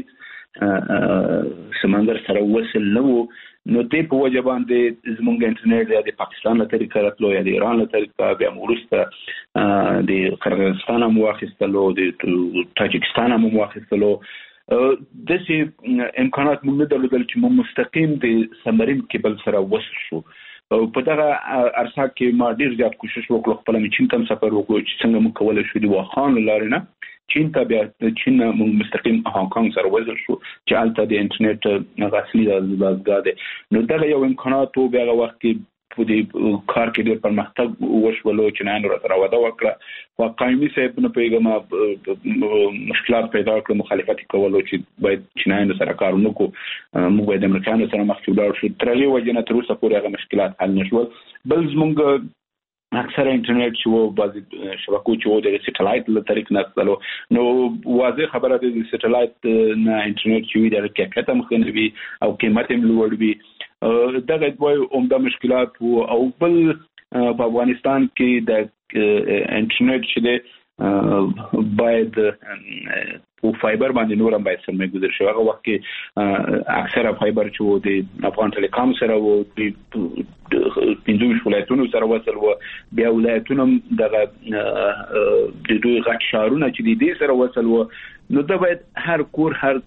هیڅ سمندر سره وصل نه وو نو دې په وجه باندې زمونږ انټرنیټ د پاکستان له طریقه راتلو یا د ایران له طریقه بیا وروسته د قرغیزستان هم واخیستلو د تاجکستان هم واخیستلو د سي امکانات موږ نه درلودل چې موږ مستقیم د سمرین کیبل سره وصل شو په دغه ارسا کې ما ډیر زیات کوشش وکړ خپل مې چین ته سفر وکړ چې څنګه موږ کولای شو د واخان لارې نه چین ته بیا چین موږ مستقیم هانګ کانګ سره وصل شو چې البته د انټرنیټ غاصلي د زده نو دا یو امکانات او بیا وخت کې په دې کار کې ډېر پرمختګ وشولو چې نه نور سره ودا وکړه واقعي صاحب نه پیغام مشکلات پیدا کړ مخالفت کولو چې باید چینایانو سره کار وکړو موږ باید امریکایانو سره مخ کې ولاړ شو ترغه وجنه تر اوسه پورې هغه مشکلات حل نشول بل زموږ اکثر انټرنیټ چې وو بعض شبکو چې وو د سټلایټ له طریق نه تلو نو واضح خبره ده چې سټلایټ نه انټرنیټ چې وی د کیفیت مخنه وي او قیمت هم لوړ وي دغه دوی عمده مشکلات او بل په افغانستان کې د انټرنیټ چې باید په فایبر باندې نور هم باید سمې گذر شي. هغه وخت کې اکثره فایبر چې د افغان ټیلیکام سره وو د پنځه ولایتونو سره وصل وو، بیا ولایتونو دغه د دوی غټ شهرونه چې د دې سره وصل وو، نو دا باید هر کور هر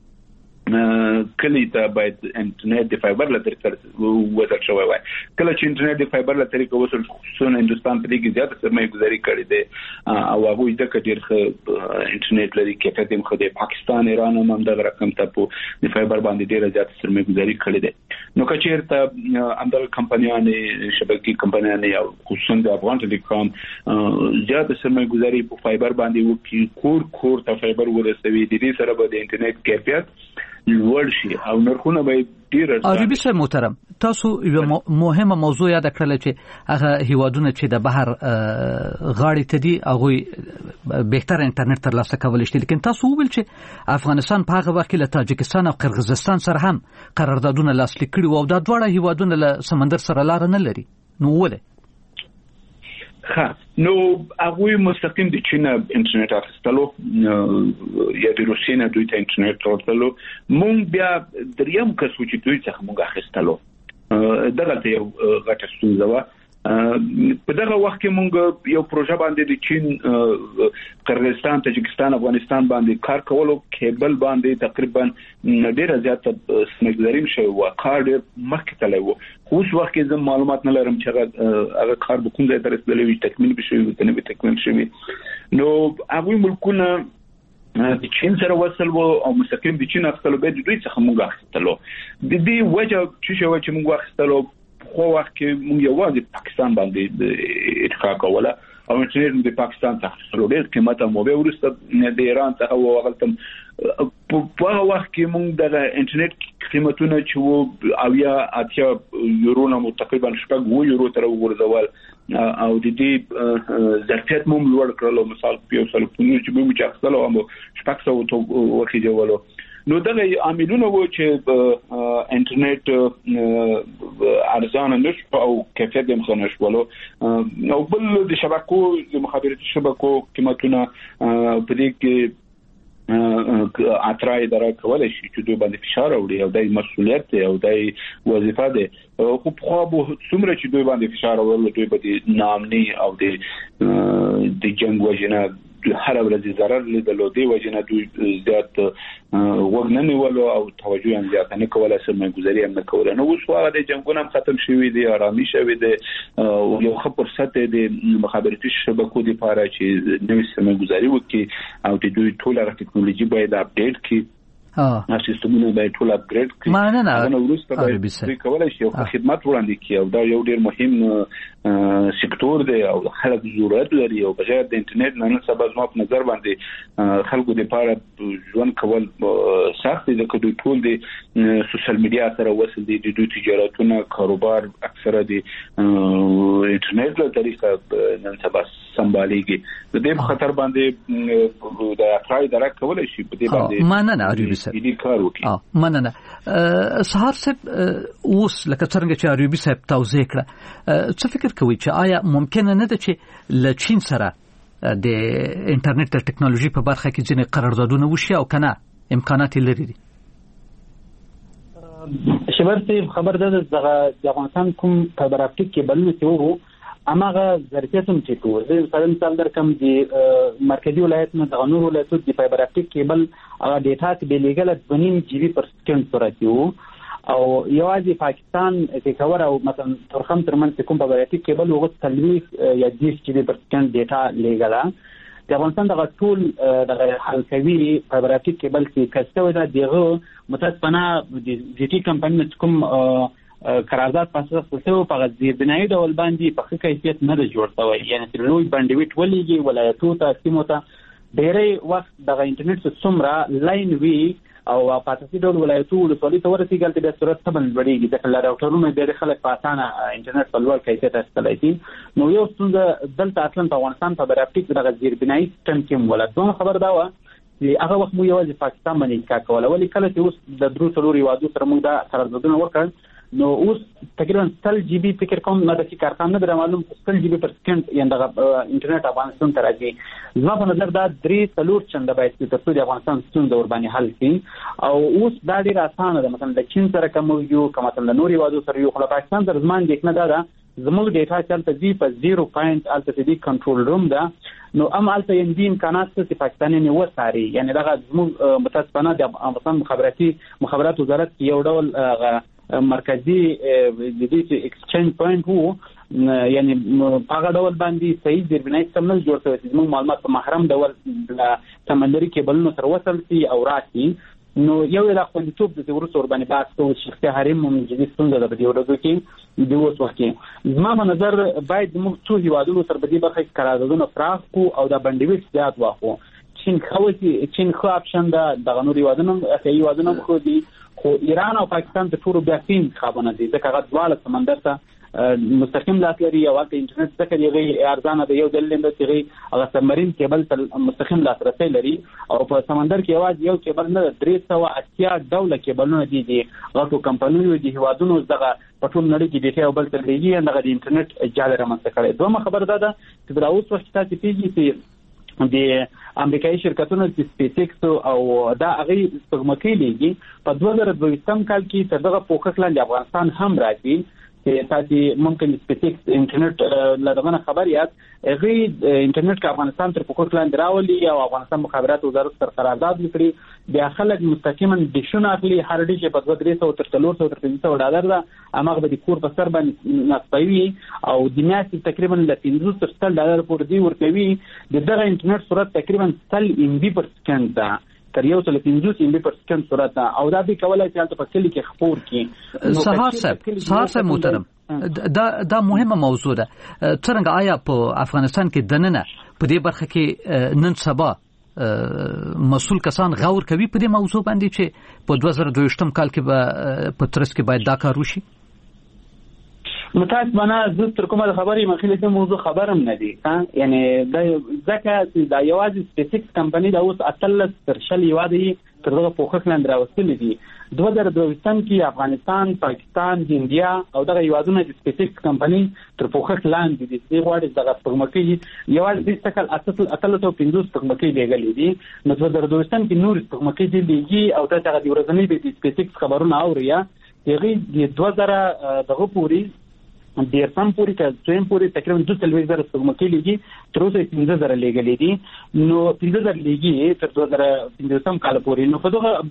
کلی ته باید انټرنیټ د فایبر له طریقې وصل شوی وای. کله چې انټرنیټ د فایبر له طریقې وصل خصوصا هندستان په دې کې زیاته سرمایه گذاري کړې ده او هغه د کډیر خ انټرنیټ لري کې ته د مخ د پاکستان ایران هم د رقم ته په د فایبر باندې ډیره زیاته سرمایه گذاري کړې ده. نو کچېرته اندر کمپنیانه شبکې کمپنیانه او خصوصا د افغان ټیلیکام زیاته سرمایه گذاري په فایبر باندې وکړي، کور کور ته فایبر ورسوي، د دې سره به د انټرنیټ کیفیت لوړ شي او نرخونه به ډیر ارزانه. عربي صاحب محترم، تاسو یو مهمه موضوع یاد کړل چې هغه هیوادونه چې د بهر غاړې ته دي هغه بهتر انټرنیټ ترلاسه کولی شي، لیکن تاسو وویل چې افغانستان په هغه وخت کې له تاجکستان او قرغیزستان سره هم قراردادونه لاسلیک کړي او دا دواړه هیوادونه له سمندر سره لار نه لري، نو ولې؟ ها نو هغه مستقیم د چین انټرنیټ اخیستلو یا د روسیې نه دوی ته انټرنیټ ورکړلو، مونږ بیا دریم کسو چې دوی څخه مونږ اخیستلو دغه یو غټه ستونزه وه. په دغه وخت کې مونږ یو پروژه باندې د چین قرغیزستان تاجکستان افغانستان باندې کار کولو، کیبل باندې تقریبا ډیره زیاته سمګزاریم شوی و، کار ډیر مخکې تللی و. خو اوس وخت کې زه معلومات نه لرم چې هغه کار به کوم ځای ته رسېدلی وي، تکمیل به شوی وي که نه به تکمیل شوی. نو هغوی ملکونه د چین سره وصل وو او مستقیم د چین اخیستلو بیا د دوی څخه مونږ اخیستلو. د دې وجه څه شوه چې مونږ اخیستلو خو وخت کې مونږ یوازې پاکستان باندې اتفاق کوله او انټرنیټ د پاکستان څخه ډېر قیمته مو به ورسته د ایران څخه وغلطم. په هغه وخت کې مونږ د انټرنیټ قیمتونه چې وو او یا اتیا یورو نه تقریبا شپږ وو یورو تر ورزول او د دې ظرفیت مو لوړ کړلو. مثال په یو سل پنځه چې به مو چاخلو هم شپږ سو ته ورخیجولو. نو دغه عاملونه وو چې انټرنیټ ارزانه نشو او کیفیت هم ښه نشولو. نو بل د شبکو د مخابراتي شبکو قیمتونه په دې کې اترای درا کولای شي چې دوی باندې فشار وړي او د مسؤلیت دی او د وظیفه دی. خو په خو څومره چې دوی باندې فشار ورول دوی به نامني او د د جنگ وجنه هر ورځ ضرر لیدلو، دی وجنه دوی زیات وګ نه نیولو او توجه هم زیات نه کوله، سرمایه گذاري هم نه کوله. نو اوس هغه د جنگونه هم ختم شوي دي، آرامي شوي دي او یو ښه فرصت دی د مخابراتي شبکو لپاره چې نوې سرمایه گذاري وکړي او د دوی ټول هغه ټکنالوژي باید اپډیټ کړي، ها سیستمونه باید ټول اپګریډ کړي. معنی نه نو ورسته باید دوی کولای شي او خدمات وړاندې کړي او دا یو ډیر مهم سکتور دی او خلک ضرورت لري او بغیر د انټرنیټ نه سبا زما په نظر باندې خلکو لپاره ژوند کول سخت دي، ځکه دوی ټول د سوشل میډیا سره وصل دي، د دوی تجارتونه کاروبار اکثره د انټرنیټ له طریقه نن سبا سمباليږي. د دې په خطر باندې د افراد درک کولای شي په دې باندې معنی نه عربي دې کار وکړي. اه مننه. سهار صاحب اوس لکه څنګه چې عربي صاحب توضیح کړه، څه فکر کوي چې آیا ممکن نه ده چې له چین سره د انټرنیټ د ټکنالوژي په برخه کې ځینې قراردادونه وشي او کنه امکانات لري دي؟ شبرتي خبر ده د افغانستان کوم فایبر اپټیک کیبلونه چې وو اماغه ظرفیت هم چې کوو. زه مثلا مثال درکم د مرکزی ولایت نه د نور ولایتو د فایبر اپټیک کیبل هغه ډیټا چې به لیګل د دوه نیم جی بي پر سکند سرعت وو او یوازې پاکستان ټیکاور او مثلا ترخم ترمن کوم فایبر اپټیک کیبل وغه تلويث یا دیش جی بي پر سکند ډیټا لیګل. د افغانستان دغه ټول دغه حلقوي فایبر اپټیک کیبل چې کسته ده دغه متاسفانه د جی ټي کمپنی کوم قرارداد پاسه خصوصي په غزي بنایي ډول باندې په کیفیت نه جوړ شوی، یعنی چې لوی باندې ولېږي ولایتو ته سیمو ته ډېرې وخت د انټرنیټ څومره لاین وی او په تاسو ډول ولایتو د سولې تور سیګل د سرعت ته بلوړيږي د کله راوټرونو ډېر خلک په اسانه انټرنیټ په لوړ کیفیت استعمالوي شي. نو یو څنګه دلته اصلا په افغانستان په فایبر اپټیک د غزي بنایي سیستم کې ولادتونه خبر دا و چې هغه وخت مو یوازې پاکستان باندې کا کوله، ولی کله چې اوس د درو څلوري وادو سره موږ دا قراردادونه وکړ نو اوس تقریبا سل جی بي فکر کوم نه د کارخانه در معلوم سل جی بي پر سکند یعنی د انټرنیټ افغانستان ته راځي زما په نظر دا درې څلور چنده باید چې تاسو د افغانستان ستونزه ور باندې حل کړي او اوس دا ډیر اسانه ده مثلا د چین سره کوم یو کومه د نوري وادو سره یو خو پاکستان در زمان دیک نه دا زموږ ډیټا چلته دی په صفر پوینټ الته دی کنټرول روم ده نو ام الته یندي امکانات چې پاکستاني نه وساري یعنی دا زموږ متاسفانه د افغانستان مخابراتي مخابرات وزارت یو ډول مرکزی د دې ایکسچینج پوینټ وو یعنی په ډول باندې صحیح ځربنای سیستم نه جوړ شوی چې موږ معلومات په محرم ډول سمندري کیبلونو سره وصل شي او راشي نو یو د خوندیتوب د ورسره ور باندې بحث کوو چې شخصي حریم هم جدي ستونزه ده په دې ورځو کې د اوس وخت کې زما په نظر باید موږ څو هیوادونو سره په دې برخه کې قراردادونه پراخ کو او د بندویټ زیات واخو چین خوځي چین خو اپشن ده د نوري هیوادونو اخی هیوادونو خو دي خو ایران او پاکستان ته ټول بیا فین خبرونه دي ځکه هغه دواړه سمندر ته مستقیم لاسلري او د انټرنیټ څخه دی ارزانه دی یو دلیل دی چې هغه سبمرین کیبل ته مستقیم لاسرسي لري او په سمندر کې आवाज یو کیبل نه درې سوه اتیا ډوله کیبلونه دي دي غوښتو کمپنیو دي هیوادونو دغه په ټول نړۍ کې د ټي او بل تر لګي دغه د انټرنیټ اجازه رامنځته کړي دوه خبر ده چې دا اوس وخت تاسو پیږي چې د امریکایي شرکتونو چې سپیس ایکس او دا هغه سپوږمکۍ لګي په دوه زره دوه کال کې تر دغه پوښښ لاندې افغانستان هم راځي چې تاسو ممکن سپیسیفیک انټرنیټ لدغه خبر یاد هغه انټرنیټ کا افغانستان تر پوښښ لاندې راولي او افغانستان مخابرات وزارت سره قرارداد وکړي بیا خلک مستقیما ډیشونه اخلي هر ډیش په دوه درې سوه تر څلور سوه تر پنځه سوه ډالر ده امغه به د کور په سر باندې نصبوي او د میاشتې تقریبا ل پنځوس تر سل ډالر پورې دی ورکوي دغه انټرنیټ سرعت تقریبا سل ام بي پر سکند ده تر یو څل پنځوس ام بي پر سکند سرعت او دا به کولای شي چې په کلی کې خبر کړي سهار صاحب سهار صاحب محترم دا دا مهمه موضوع ده څنګه آیا په افغانستان کې دننه په دې برخه کې نن سبا مسؤل کسان غور کوي په دې موضوع باندې چې په دوه زره دوه کال کې به په ترڅ کې باید دا کار وشي متاسفانه زه تر کومه خبرې مخکې د موضوع خبرم نه دي ها یعنی دا ځکه دا یوازې سپیسیفیک کمپنی دا اوس اتلس تر شل یوازې تر دغه پوښښ لاندې راوستل دي دوه زره دوه کې افغانستان پاکستان انډیا او دغه یوازونه د سپیسیفیک کمپنی تر پوښښ لاندې دي چې غواړي دغه سپوږمکۍ یوازې د تکل اتل اتل ته پنځوس سپوږمکۍ لګلې دي نو دوه زره دوه کې نور سپوږمکۍ دي لګي او دا دغه د ورځنی د سپیسیفیک خبرونه اوریا هغه د دوه زره دغه پوری ډیر سم پوری کې څویم پوری تقریبا دوه سل زره سپوږمکۍ لګي تر اوسه پنځه زره لګلې دي نو پنځه زره لګي تر دوه زره پنځه کال پورې نو په دغه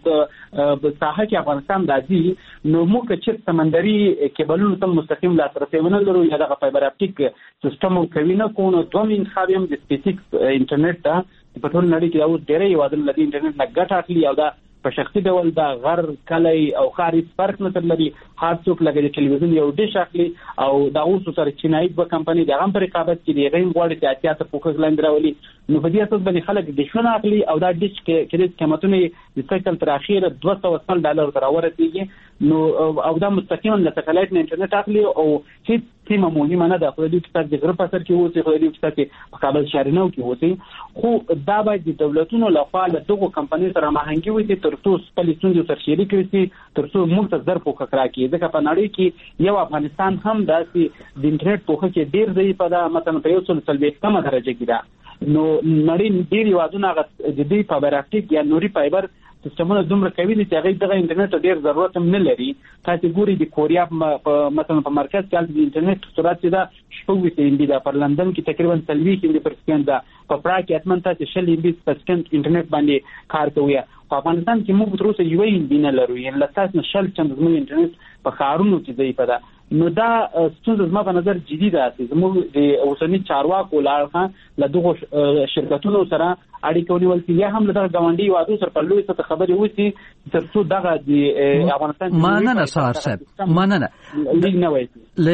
ساحه کې افغانستان راځي نو موږ چې سمندري کیبلونو ته مستقیم لاسرسي ونه لرو یا دغه فایبر اپټیک سیستم کوي نه کوو دوه من خاویم د سپیسیفیک انټرنیټ ته په ټول نړۍ کې اوس ډېرې یوازې لدی انټرنیټ نه ګټه اخلي او دا په شخصي ډول دا غر کلی او خارج فرق نه لري هر څوک لګي د ټلویزیون یو ډیش اخلي او دا اوس سره چینایي په کمپنی د غم پر رقابت کې دی غیم غوړي چې اتیا ته پوښښ لاندې راولي نو په دې اساس باندې خلک ډیشونه اخلي او دا ډیش کې کې د قیمتونه د سایکل تر اخیره دوه سوه ډالر تر ورسیږي نو او دا مستقیما له سټلایټ نه انټرنیټ اخلي او هیڅ سیمه مهمه نه ده خو د دې چې د غرب اثر کې وځي خو د دې چې په کابل شهرنو کې وځي خو دا باید د دولتونو لخوا له دغه کمپنۍ سره مهنګي وي تر څو خپل ستونزې سره شریک کړي تر څو موږ ته ضرب وکړي راکړي ځکه په نړۍ کې یو افغانستان هم داسې د انټرنیټ پوښښ کې ډیر ضعیف ده مثلا په یو څل څلوېښتمه درجه کې ده نو نړۍ ډیر یوازونه د دې فایبر اپټیک یا نوري فایبر سیستمونه دومره کوي چې هغه دغه انټرنیټ ډیر ضرورت هم نه لري تاسو ګوري د کوریا په مثلا په مرکز کې د انټرنیټ سرعت دا شپږ ام بي دا پر لندن کې تقریبا څلوېښت ام بي پر سکند دا په پرا کې اتمن تاسو شل ام بي پر سکند انټرنیټ باندې کار کوي په افغانستان کې موږ تر اوسه یو ام بي نه لرو یعنی لاساس نشل چند زموږ انټرنیټ په خارونو کې ضعیف ده نو دا ستونزه زما په نظر جدي ده چې زموږ د اوسنی چارواکو لاړه له دغه شرکتونو سره اړیکه ونیول چې یا هم له دغه ګاونډي وادو سره په لوی څه خبرې وسی تر څو دغه د افغانستان مننه سهار صاحب مننه لږ نه وایي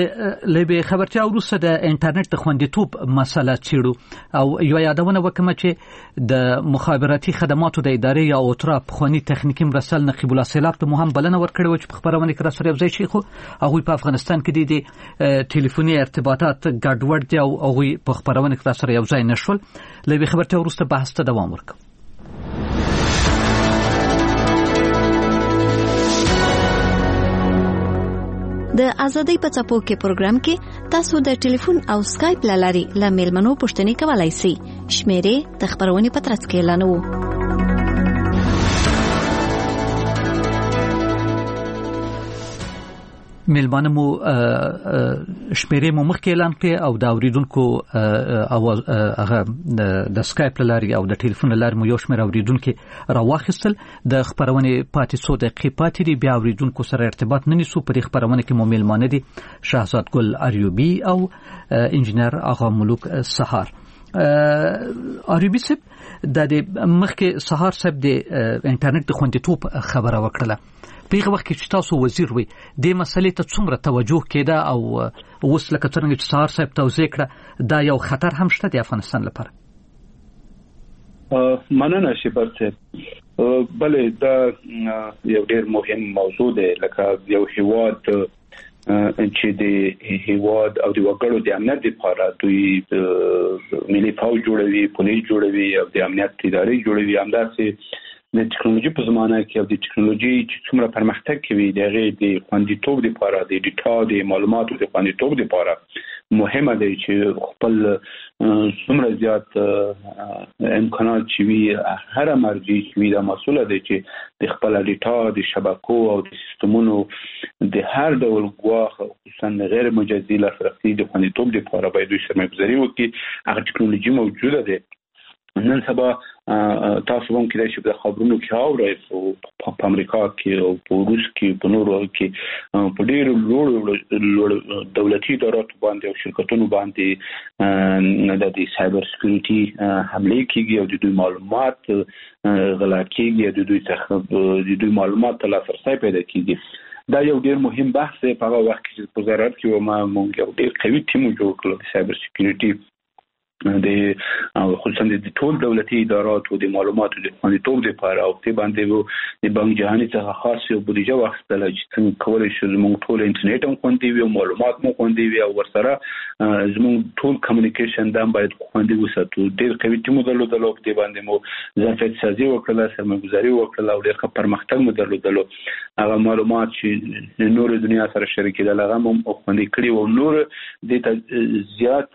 ل به خبرتیا وروسته د انټرنیټ د خوندیتوب مسله چیړو او یو یادونه وکم چې د مخابراتي خدماتو د ادارې یا اوترا پخوانی تخنیکی مرسل نقیب الله سیلاب ته مهم بلنه ورکړې و چې په خبرونه کې را سره یو ځای شي خو هغه په افغانستان کې د ټلیفوني ارتباطات ګډوډ دي او هغه په خبرونه کې را سره یو ځای نشول ل به خبرتیا وروسته بحث ته دوام ورکړو د ازادۍ په څپو کې پروګرام کې تاسو د ټلیفون او سکایپ لاري له میلمنو پوښتنې کولای شئ. شمیرې د خبرونې په ترڅ کې اعلانوو. میلمانه مو شمیرې مو مخکې اعلان کړې او د اوریدونکو اواز هغه د سکایپ لاري او د ټلیفون لاري مو یو شمېر اوریدونکو راواخیستل. د خبرونې پاتې څو دقیقې پاتې دي، بیا اوریدونکو سره ارتباط نه نیسو. په دې خبرونه کې مو میلمانه دي شهزاد ګل اریوبي او انجینر آغا ملوک سهار. اریوبي صاحب د مخکې سهار صاحب د انټرنیټ د خوندیتوب خبره وکړه. په هغه وخت کې چې تاسو وزیر وي د مسلې ته څومره توجه کېده او اوس لکه څنګه چې سهار صاحب توضیح کړه دا یو خطر هم شته د افغانستان لپاره؟ مننه شیبر صاحب. بلې دا یو ډېر مهم موضوع دی. لکه یو هیواد چې د هیواد او د وګړو د امنیت لپاره دوی ملي فوج جوړوي، پولیس جوړوي او د امنیت ادارې جوړوي. همداسې د ټکنالوژي په زمانه کې او د ټکنالوژي چې څومره پرمختګ کوي د هغه د خوندیتوب لپاره د ډیټا د معلوماتو د خوندیتوب لپاره مهمه دی چې خپل څومره زیات امکانات چې وي هر مرجع چې وي دا مسؤل دی چې د خپل ډیټا د شبکو او د سیستمونو د هر ډول ګواښ خصوصا غیر مجازي لاسرسي د خوندیتوب لپاره باید دوی سرمایه‌ګذاري وکړي. هغه ټکنالوژي موجوده ده. نن سبا تاسو هم کېدای شي په خبرونو کې اورئ په امریکا کې او په روس کې په نورو کې په ډېرو لوړ دولتي اداراتو باندې او شرکتونو باندې د سایبر سکیورټي حملې کېږي او د دوی معلومات غلا کېږي، د دوی څخه د دوی معلومات ته لاسرسی پیدا کېږي. دا یو ډېر مهم بحث دی. په هغه وخت کې په وزارت کې ما موږ یو ډېر قوي ټیم جوړ کړ د سایبر سکیورټي د خصوصا د ټول دولتي اداراتو د معلوماتو د خوندیتوب لپاره او په باندې د بانک جهاني څخه خاص یو بودیجه واخیستل چې څنګه کولای شو زموږ ټول انټرنیټ هم خوندي وي او معلومات مو خوندي وي او ورسره زموږ ټول کمیونیکیشن دا باید خوندي وساتو. ډېر قوي ټیم درلودل او په باندې مو ظرفیت سازي وکړه، سرمایه‌ګذاري وکړه او ډېر ښه پرمختګ مو درلودل. هغه معلومات چې نور دنیا سره شریکېدل هغه هم خوندي کړي او نور د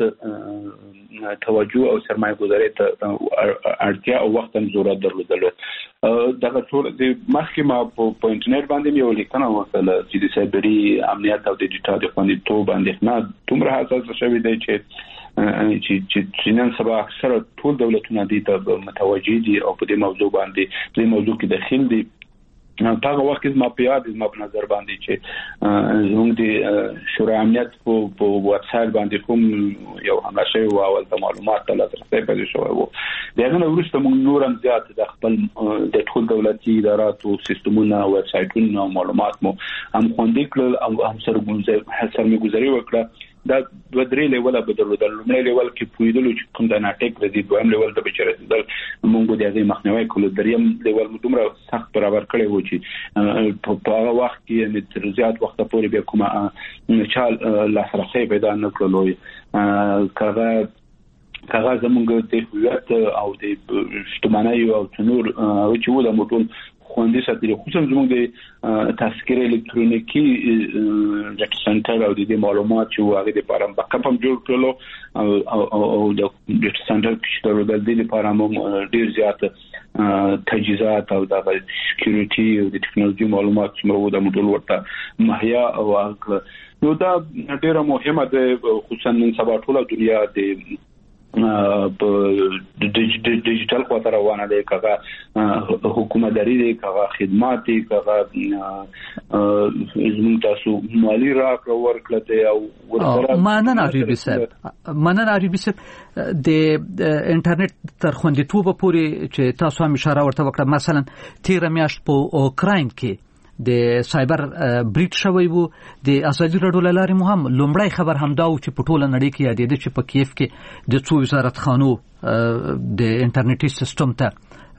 زیات توجه او سرمایه گذاري ته اړتیا او وخت هم ضرورت درلودل. دغه ټول د مخکې ما په انټرنیټ باندې یو لیکنه وکړه چې د سایبري امنیت او د ډیټا د خوندیتوب باندې نه دومره حساس شوی دی چې چې نن سبا اکثره ټول دولتونه دي ته متوجه دي او په دې موضوع باندې دې موضوع کې داخل دي. په هغه وخت کې ما په یاد ما په نظر باندې چې زموږ د شورای امنیت په واتس اپ باندې کوم یو حمله شوی و او د معلومات ته لاسرسی پیدا شوی و. دغه نو وروسته موږ نور هم زیات د خپل د ټول دولتي اداراتو سیستمونو او ویب سایټونو معلومات مو هم خوندي کړل او هم سرمایه‌ګذاري وکړه. دا دوه درې لیوله بدلودل. لومړی لیول کې پویدلو چې کوم د ناټیک رضی، دویم لیول د بچرېدل موږ د هغې مخنیوي کولو، دریم لیول مو دومره سخت برابر کړی و چې په هغه وخت کې تر زیات وخته پورې بیا کومه چا لاسرسی پیدا نه کړلو. کاغه زموږ د هویت او د شتمنۍ او نور چې و د موټون خوندي ساتل، خصوصا زموږ د تذکره الکترونیکی ډاټا سنټر او د معلومات چې هغه د لپاره بکاپ هم جوړ کړلو او د ډاټا سنټر کې د دې لپاره هم ډیر زیات تجهیزات او د سکیورټي او د ټکنالوژي معلومات چې موږ د موډل ورته مهیا او نو دا ډیره مهمه ده. خصوصا نن سبا ټول دنیا د په ډیجیټل خواته روانه ده، کغه حکومتداري ده، کغه خدمات دي، کغه زموږ تاسو مالی راکړه ورکړه او ورسره مننه عربي صاحب. مننه عربي صاحب. د انټرنیټ تر خوندیتوب پورې چې تاسو هم اشاره ورته وکړه، مثلا تیر میاشت په اوکراین کې د سایبر بریټ شوی وو. د ازادي راډیو لارې مو هم لومړی خبر هم دا و چې په ټوله نړۍ کې یادېده چې په کیف کې د څو وزارتخانو د انټرنیټي سیستم ته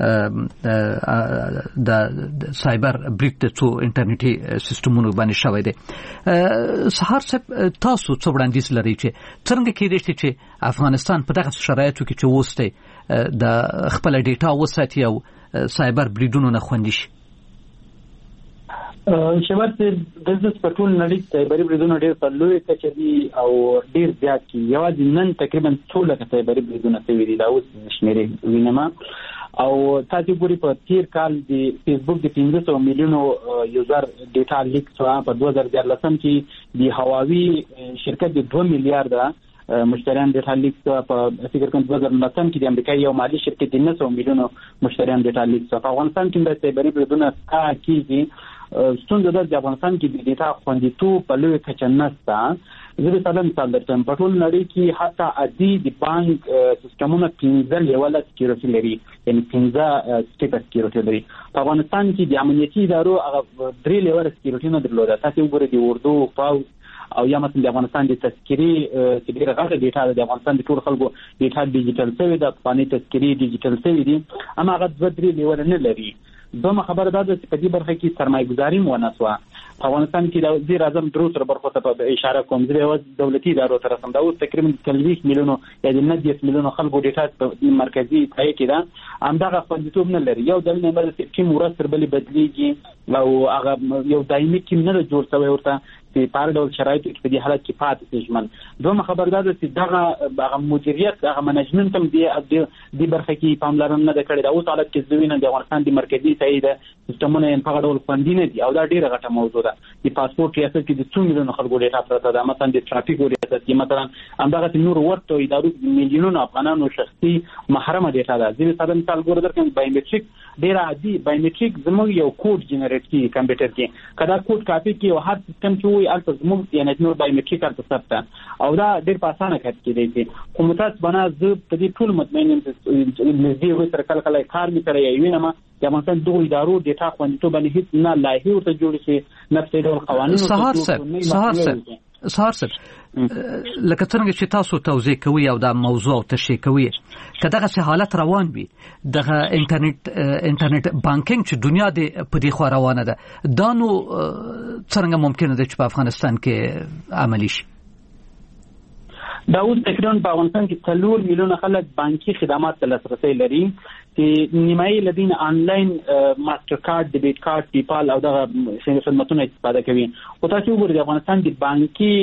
د سایبر بریټ د څو انټرنیټي سیستمونو باندې شوی دی. سهار صاحب تاسو څه وړاندیز لرئ چې څنګه کېدای شي چې افغانستان په دغه شرایطو کې چې اوس دی د خپل ډیټا وساتي او سایبر بریډونو نه خوندي شي؟ شباب د دې په ټول نړۍ کې سایبري بریدونه ډېر په لوی کچه دي او ډېر زیات دي. یوازې نن تقریبا څو لکه سایبري بریدونه شوي دي، دا اوس شمېرې وینم. او تاسو ګورئ په تیر کال د فیسبوک د پنځه سوه میلیونو یوزر ډیټا لیک شو. په دوه زره دیارلسم کې د هواوی شرکت د دوه میلیارډه مشتریان ډیټا لیک شو. په فکر کوم دوه زره نولسم کې د امریکا یو مالي شرکت د نه سوه میلیونو مشتریان ډیټا لیک شو. په افغانستان کې د سایبري بریدونه کا کیږي. ستونزه ده چې افغانستان کې د ډیټا خوندیتوب په لوی کچه نشته. زه به مثلا مثال درکړم، په ټول نړۍ کې حتی عادي د بانک سیستمونه پنځه لیوله سکیورټي لري، یعنی پنځه سټیپ سکیورټي لري. په افغانستان کې د امنیتي ادارو هغه درې لیوله سکیورټي نه درلوده. تاسو وګورئ د اردو پاو او یا مثلا د افغانستان د تذکری چې ډیره غټه ډیټا د افغانستان د ټول خلکو ډیټا ډیجیټل شوی ده، افغاني تذکری ډیجیټل شوی دي، اما هغه دوه درې لیوله نه لري. دومره خبره ده چې په دې برخه کې سرمایه‌ګذاري ونه شوه. په افغانستان کې د وزیر اعظم درو تر برخو ته اشاره کوم، زه یو دولتي ادارو ته رسم دا اوس تقریبا څلوېښت میلیونو یا د نهه میلیونو خلکو ډیټا په مرکزي ځای کې ده، همدغه خوندیتوب نه لري. یو دلیل نه دی چې ټیم ورځ تر بلې بدلیږي او هغه یو دایمي ټیم نه جوړ شوی ورته چې په هر ډول شرایطو کې په دې حالت کې پاتې شي. ژمن دومره خبر ده چې دغه هغه مدیریت هغه منیجمنت هم دې دې برخه کې پاملرنه نه ده کړې. دا اوس حالت کې زوینه د افغانستان د مرکزي ځای ده سیستمونه یې په هغه ډول خوندي نه دي او دا ډېره غټه موضوع ده. د پاسپورت ریاست کې د څو میلیونو خلکو ډیټا پرته ده، مثلا د ټرافیک ریاست کې مثلا همدغه نور ورته ادارو میلیونونو افغانانو شخصي محرمه ډیټا ده. ځینې مثلا مثال ګوره درکړم، بایومټریک ډېر عادي بایومټریک زموږ یو کوډ جنریټ کیږي کمپیوټر کې، کدا کوډ کاپي کې او هر سیستم کې وي البته زموږ یعنی نور بایومټریک البته ثبت او دا ډېر په اسانه کار کېدی شي. خو متاسف بنا زه په دې ټول مطمئن یم چې نږدې وي تر کله کله کار می سره یې وینم د افغانستان دغه ادارو ډیټا خوندیتوب باندې هیڅ نه لایحه ورته جوړ شي، نه په ډول قوانینو سهار سره سهار سره سهار سره لکه څنګه چې تاسو توضیح کوي او دا موضوع او تشریح کوي، کداغه سه حالت روان وي دغه انټرنیټ انټرنیټ بانکینګ چې دنیا د په دې خو روانه ده، دا نو څنګه ممکن ده چې په افغانستان کې عملی شي؟ دا اوس تقریبا په افغانستان کې څلور میلیونه خلک بانکي خدمات ته لاسرسي لري چې نیمایي لدین آنلاین ماستر کارت، ډیبیټ کارت، پیپال او دغه خدماتونه استفاده کوي. او تاسو وګورئ د افغانستان د بانکي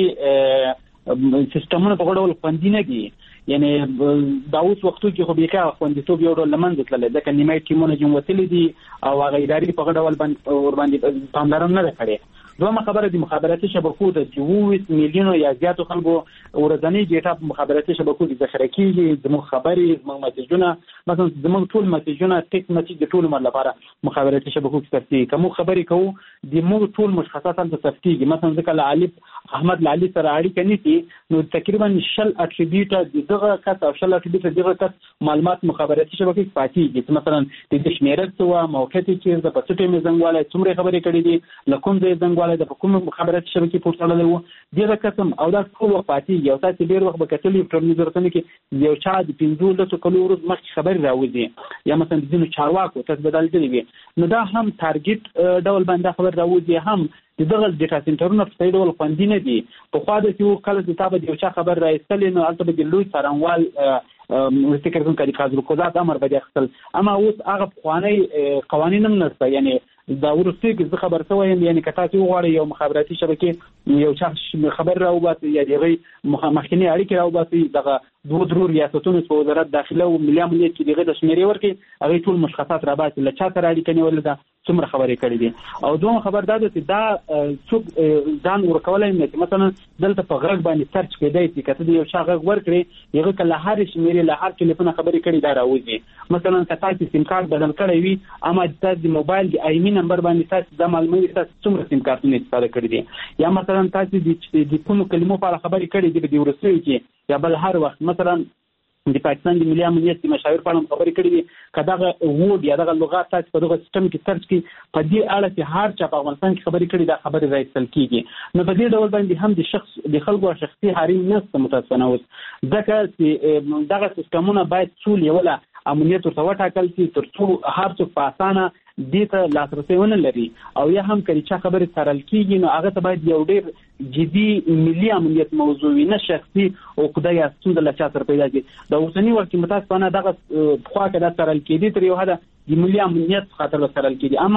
سیستمونو په ډول خوندي نه دي، یعنی دا اوس وختو کې خو بیخي خوندیتوب یو ډول لمنځه تللی، ځکه نیمایي ټیمونه چې وتلي دي او هغه ادارې په ډول باندې پاملرنه نه کړې. دومره خبره د مخابراتي شبکو د اووه میلیونو یا زیاتو خلکو ورځنی ډیټا په مخابراتي شبکو کې ذخیره کیږي. زموږ خبرې، زموږ میسجونه، مثلا زموږ ټول میسجونه ټیکس میسج د ټول مر لپاره مخابراتي شبکو کې ثبتېږي. کوم خبرې کوو د موږ ټول مشخصات هم ثبتېږي. مثلا ځکه له علي احمد علي سره اړیکه نیسي نو تقریبا شل اټریبیوټ دغه کس او شل اټریبیوټ دغه کس معلومات مخابراتي شبکې کې پاتېږي. مثلا د شمیرې څو موقعیت چې د پڅټې مې زنګواله څومره خبرې کړې دي، لکوم ځای زنګواله د کوم مخابراتي شبکې پورته لرو دغه قسم او دا ټول وخت پاتې یو تاسو ډیر وخت به کتلې په ټلویزیون کې یو چا د پنځو لسو کلو ورځ مخکې خبر راوځي یا مثلا د ځینو چارواکو تاسو بدل دي وي نو دا هم ټارګټ ډول باندې خبر راوځي، هم دغه ډیټا سنټرونه په ډول خوندي نه دي. په خوا د یو کله د تابع یو چا خبر راځي نو البته د لوی څارنوال مستقر کوم کړي قاضي قضات امر به خپل، اما اوس هغه خواني قوانین هم نشته. یعنی دا ورسته کې خبر شوی یعنی کته چې وغواړي یو مخابراتي شبکې یو چا خبر راوباسي یا دغه مخکنی اړیکې راوباسي، دغه دوه درو ریاستونو په وزارت داخله او ملي امنیت کې دغه د شمیرې ورکې هغه ټول مشخصات راباسي لچا سره اړیکې نیول ده څومره خبرې کړې دي. او دوه خبر ده چې دا څوک ځان ورکولای نه، مثلا دلته په غږ باندې سرچ کېدای شي کته یو شا غږ ورکړي یغه کله هر شمیرې له هر ټلیفون خبرې کړي دا راوځي. مثلا کته چې سیم کارت بدل کړی وي اما د موبایل د آی مین نمبر باندې تاسو د معلوماتو تاسو څومره سیم کارتونه استفاده کړی دي، یا مثلا تاسو د کوم کلمو په اړه خبرې کړې دي د ورسوي کې یا بل هر وخت مثلا د پاکستان د ملي امنیت د مشاور په اړه خبرې کړې دي کداغه وود یا دغه لغات تاسو په دغه سیستم کې سرچ کې په دې اړه چې هر چا په افغانستان کې خبرې کړې دا خبرې راځل کیږي. نو په دې ډول باندې هم د شخص د خلکو شخصي حریم نشته متاسفانه اوس، ځکه چې دغه سیستمونه باید څول یوله امنیت ورته وټاکل شي تر څو هر څوک په اسانه دې ته لاسرسي ونه لري او یا هم کړي چې خبرې سرل کیږي نو هغه ته باید یو ډېر جدي ملي امنیت موضوع نه شخصي او خدای ستونزه له چا سره پیدا شي. د اوسنی وخت کې متاسفانه دغه خوا کې د سرل کېدی تر یو حد د ملي امنیت خاطر سرل کېدی، اما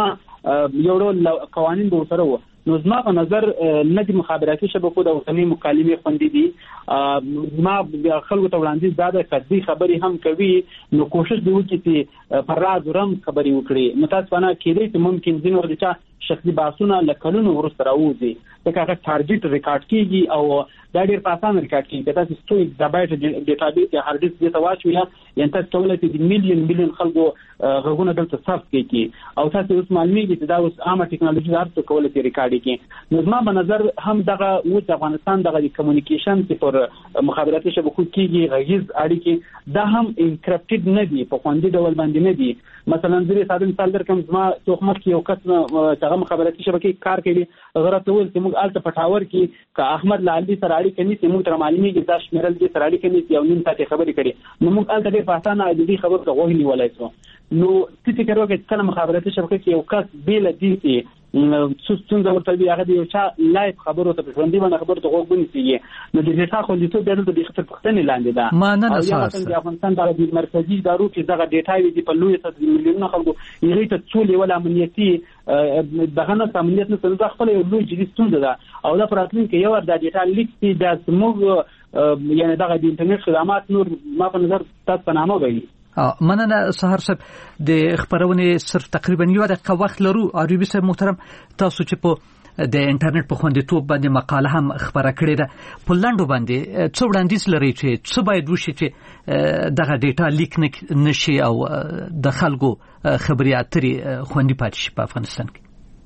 یو ډول قوانین به سره و. نو زما په نظر نه د مخابراتي شبکو د اوسنۍ مکالمې خوندې دي. ما خلکو ته وړاندیز دا ده کدي خبرې هم کوي نو کوشش دی وکړي چې پر راز رم خبرې وکړي. متاسفانه کېدای چې ممکن ځینې وخت چې شخصي بحثونه لکلونو وروسته راوځي ځکه هغه ټارګټ ریکارډ کیږي او دا ډېر په اسانه ریکارډ کیږي. که تاسو څو ایکزابایټ ډیټابیس یا هارډ ډیسک دې ته واچوي یا تاسو کولای شئ د میلیون میلیون خلکو غږونه دلته ثبت کړئ او تاسو اوس معلومیږي چې دا اوس عامه ټیکنالوژي ده هر څه کولای شي ریکارډ کړي. نو زما په نظر هم دغه اوس افغانستان دغه کمیونیکیشن چې پر مخابراتي شبکو کېږي غږیز اړیکې دا هم انکریپټډ نه دي، په خوندي ډول باندې نه دي. مثلا زه ساده مثال درکم، زما څوک مخکې یو کس چې مخابراتي شبکې کار کوي غره ته ویل چې موږ الته پټاور کې که احمد لالي سره اړیکه نیسي موږ تر معلومیږي دا شمیرل دي سره اړیکه نیسي او نیم ساعت خبرې کړي نو موږ الته ډېر په اسانه د دې خبرو ته غوږ نیولی شو. نو څه فکر وکړئ چې کله مخابراتي شبکه کې یو کس بېله دې چې ستونزه ورته وي هغه د یو چا لایف خبرو ته په ژوندي باندې خبرو ته غوږ ونیسي نو د ډیټا خوندیتوب بیا دلته د خطر پوښتنې لاندې ده. او یا مثلا د افغانستان دغه د مرکزي ادارو کې دغه ډیټا وي د په لویه سطح میلیونونه خلکو هغې ته څو لیول امنیتي دغه نه امنیت نه څه خپله یو لوی جدي ستونزه ده او دا په راتلونکي یو وخت دا ډیټا لیک شي دا زموږ یعنې دغه د انټرنیټ خدمات نور ما په نظر تاسو په نامه وایي. مننه سهار صاحب، د خبرونې صرف تقریبا یو دقیقه وخت لرو. عربي صاحب محترم، تاسو چې په د انټرنیټ په خوندیتوب باندې مقاله هم خبره کړې ده، په لنډو باندې څه وړاندیز لرئ چې څه باید وشي چې دغه ډیټا لیک نشي او د خلکو خبرې اترې خوندي پاتې شي په افغانستان کې؟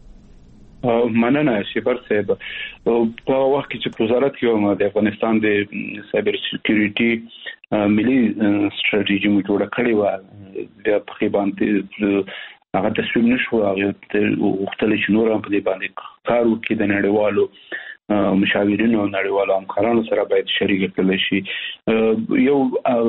مننه شیبر صاحب. په وخت کې چې وزارت کې د افغانستان د سایبر سکیورټي ملي ستراتیژي مو جوړه کړې و د په باندې هغه تصویر نشو هغه وختل چې نور هم په دې باندې کار وکړي د نړیوالو مشاورینو او نړیوالو همکارانو سره باید شریک کړل شي. یو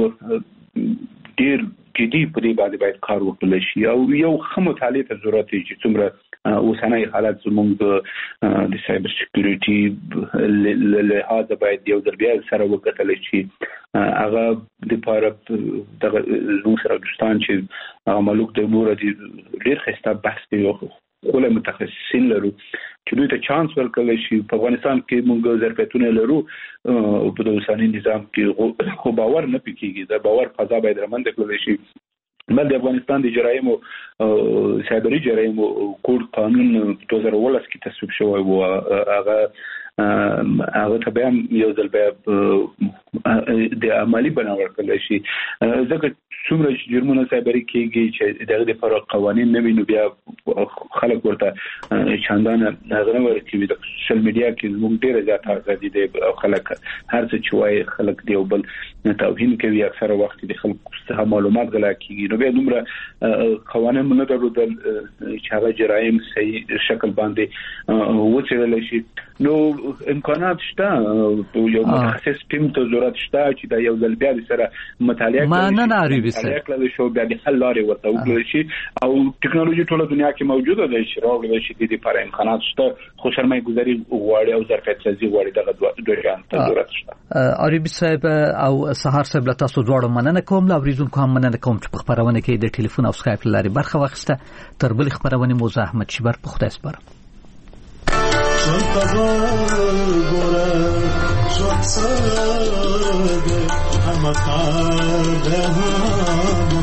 ډیر جدي په دې باندې باید کار وکړل شي او یو ښه مطالعه ته ضرورت دی چې څومره اوسنۍ حالت زموږ د سایبر سکیورټي له لحاظه باید یو ځل بیا سره وکتل شي. هغه د پاره دغه زموږ سره دوستان چې ملوک د مور دي ډېر ښایسته بحث کوي خو له متخصصین لرو چې دوی ته چانس ورکړل شي. په افغانستان کې موږ ظرفیتونه لرو او په اوسنۍ نظام کې خو باور نه پکېږي، دا باور فضا باید رامنځته کړل شي. بل د افغانستان د جرایمو سایبري جرایمو کوډ قانون په دوه زره اوولس کې تصویب شوی و. هغه هغه ته بیا یو ځل بیا د عملي بنا ورکړل شي ځکه څومره چې جرمونه سایبري کېږي چې دغه لپاره قوانین نه وي نو بیا خلک ورته چندانه هغه نه ورکوي. د سوشل میډیا کې زموږ ډېره زیاته ازادي دی او خلک هر څه چې وایي خلک دی او بل توهین کوي. اکثره وخت د خلکو څخه معلومات غلا کېږي نو بیا دومره قوانین نه درلودل چې هغه جرایم صحیح شکل باندې وڅېړل شي. نو امکانات شته، یو متخصص ټیم ته ضرورت شته چې دا یو ځل بیا سره مطالعه کوي مطالعه کړل شي بیا د حل لارې ورته وکړل شي او ټیکنالوژي ټوله دنیا کې موجوده ده چې راوړل شي د دې لپاره امکانات شته خو سرمایه گذاري غواړي او ظرفیت سازي غواړي. دغه دوه شیان ته ضرورت شته. عربي صاحب او سهار صاحب له تاسو دواړو مننه کوم، له اوریدونکو هم مننه کوم چې په خبرونه کې د ټلیفون او سکایپ لارې برخه واخیسته. تر بلې خبرونه مو زه احمد شیبر په خدای سپارم. چون تزال گره شد سرده همه کرده همه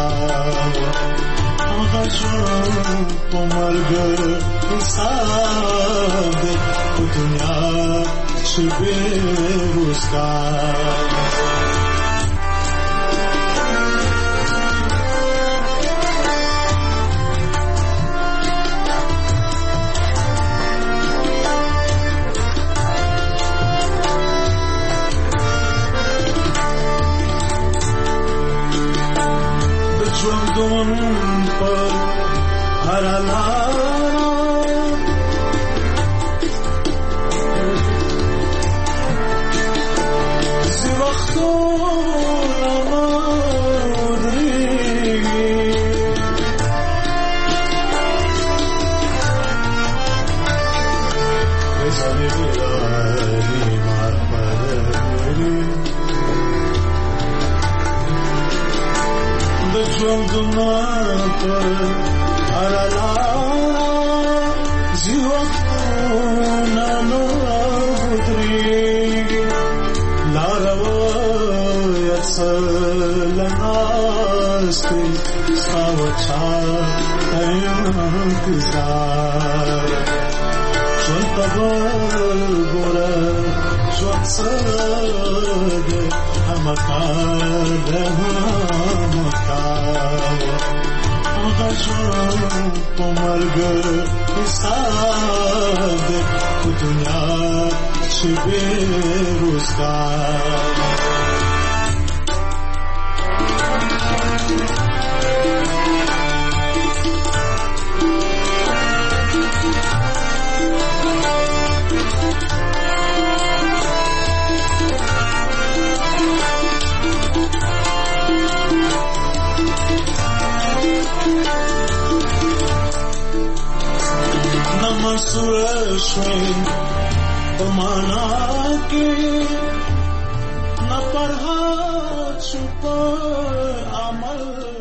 کرد آقا جون تو مرگ حسابه تو دنیا چه بیروز کرد. ژوندون پر هر لاره زی وختونه مدریگی بزنی بیایی مرمری the drum to my heart, زیوکونا نودری لارو یسلناستی ساوچا انتظار چون تبر گوره چون سد همکار همکار غشون پمرگ حساب دنیا شبه روزگار नमस्वश्विन बमाना के न पढ़ा छुपा अमल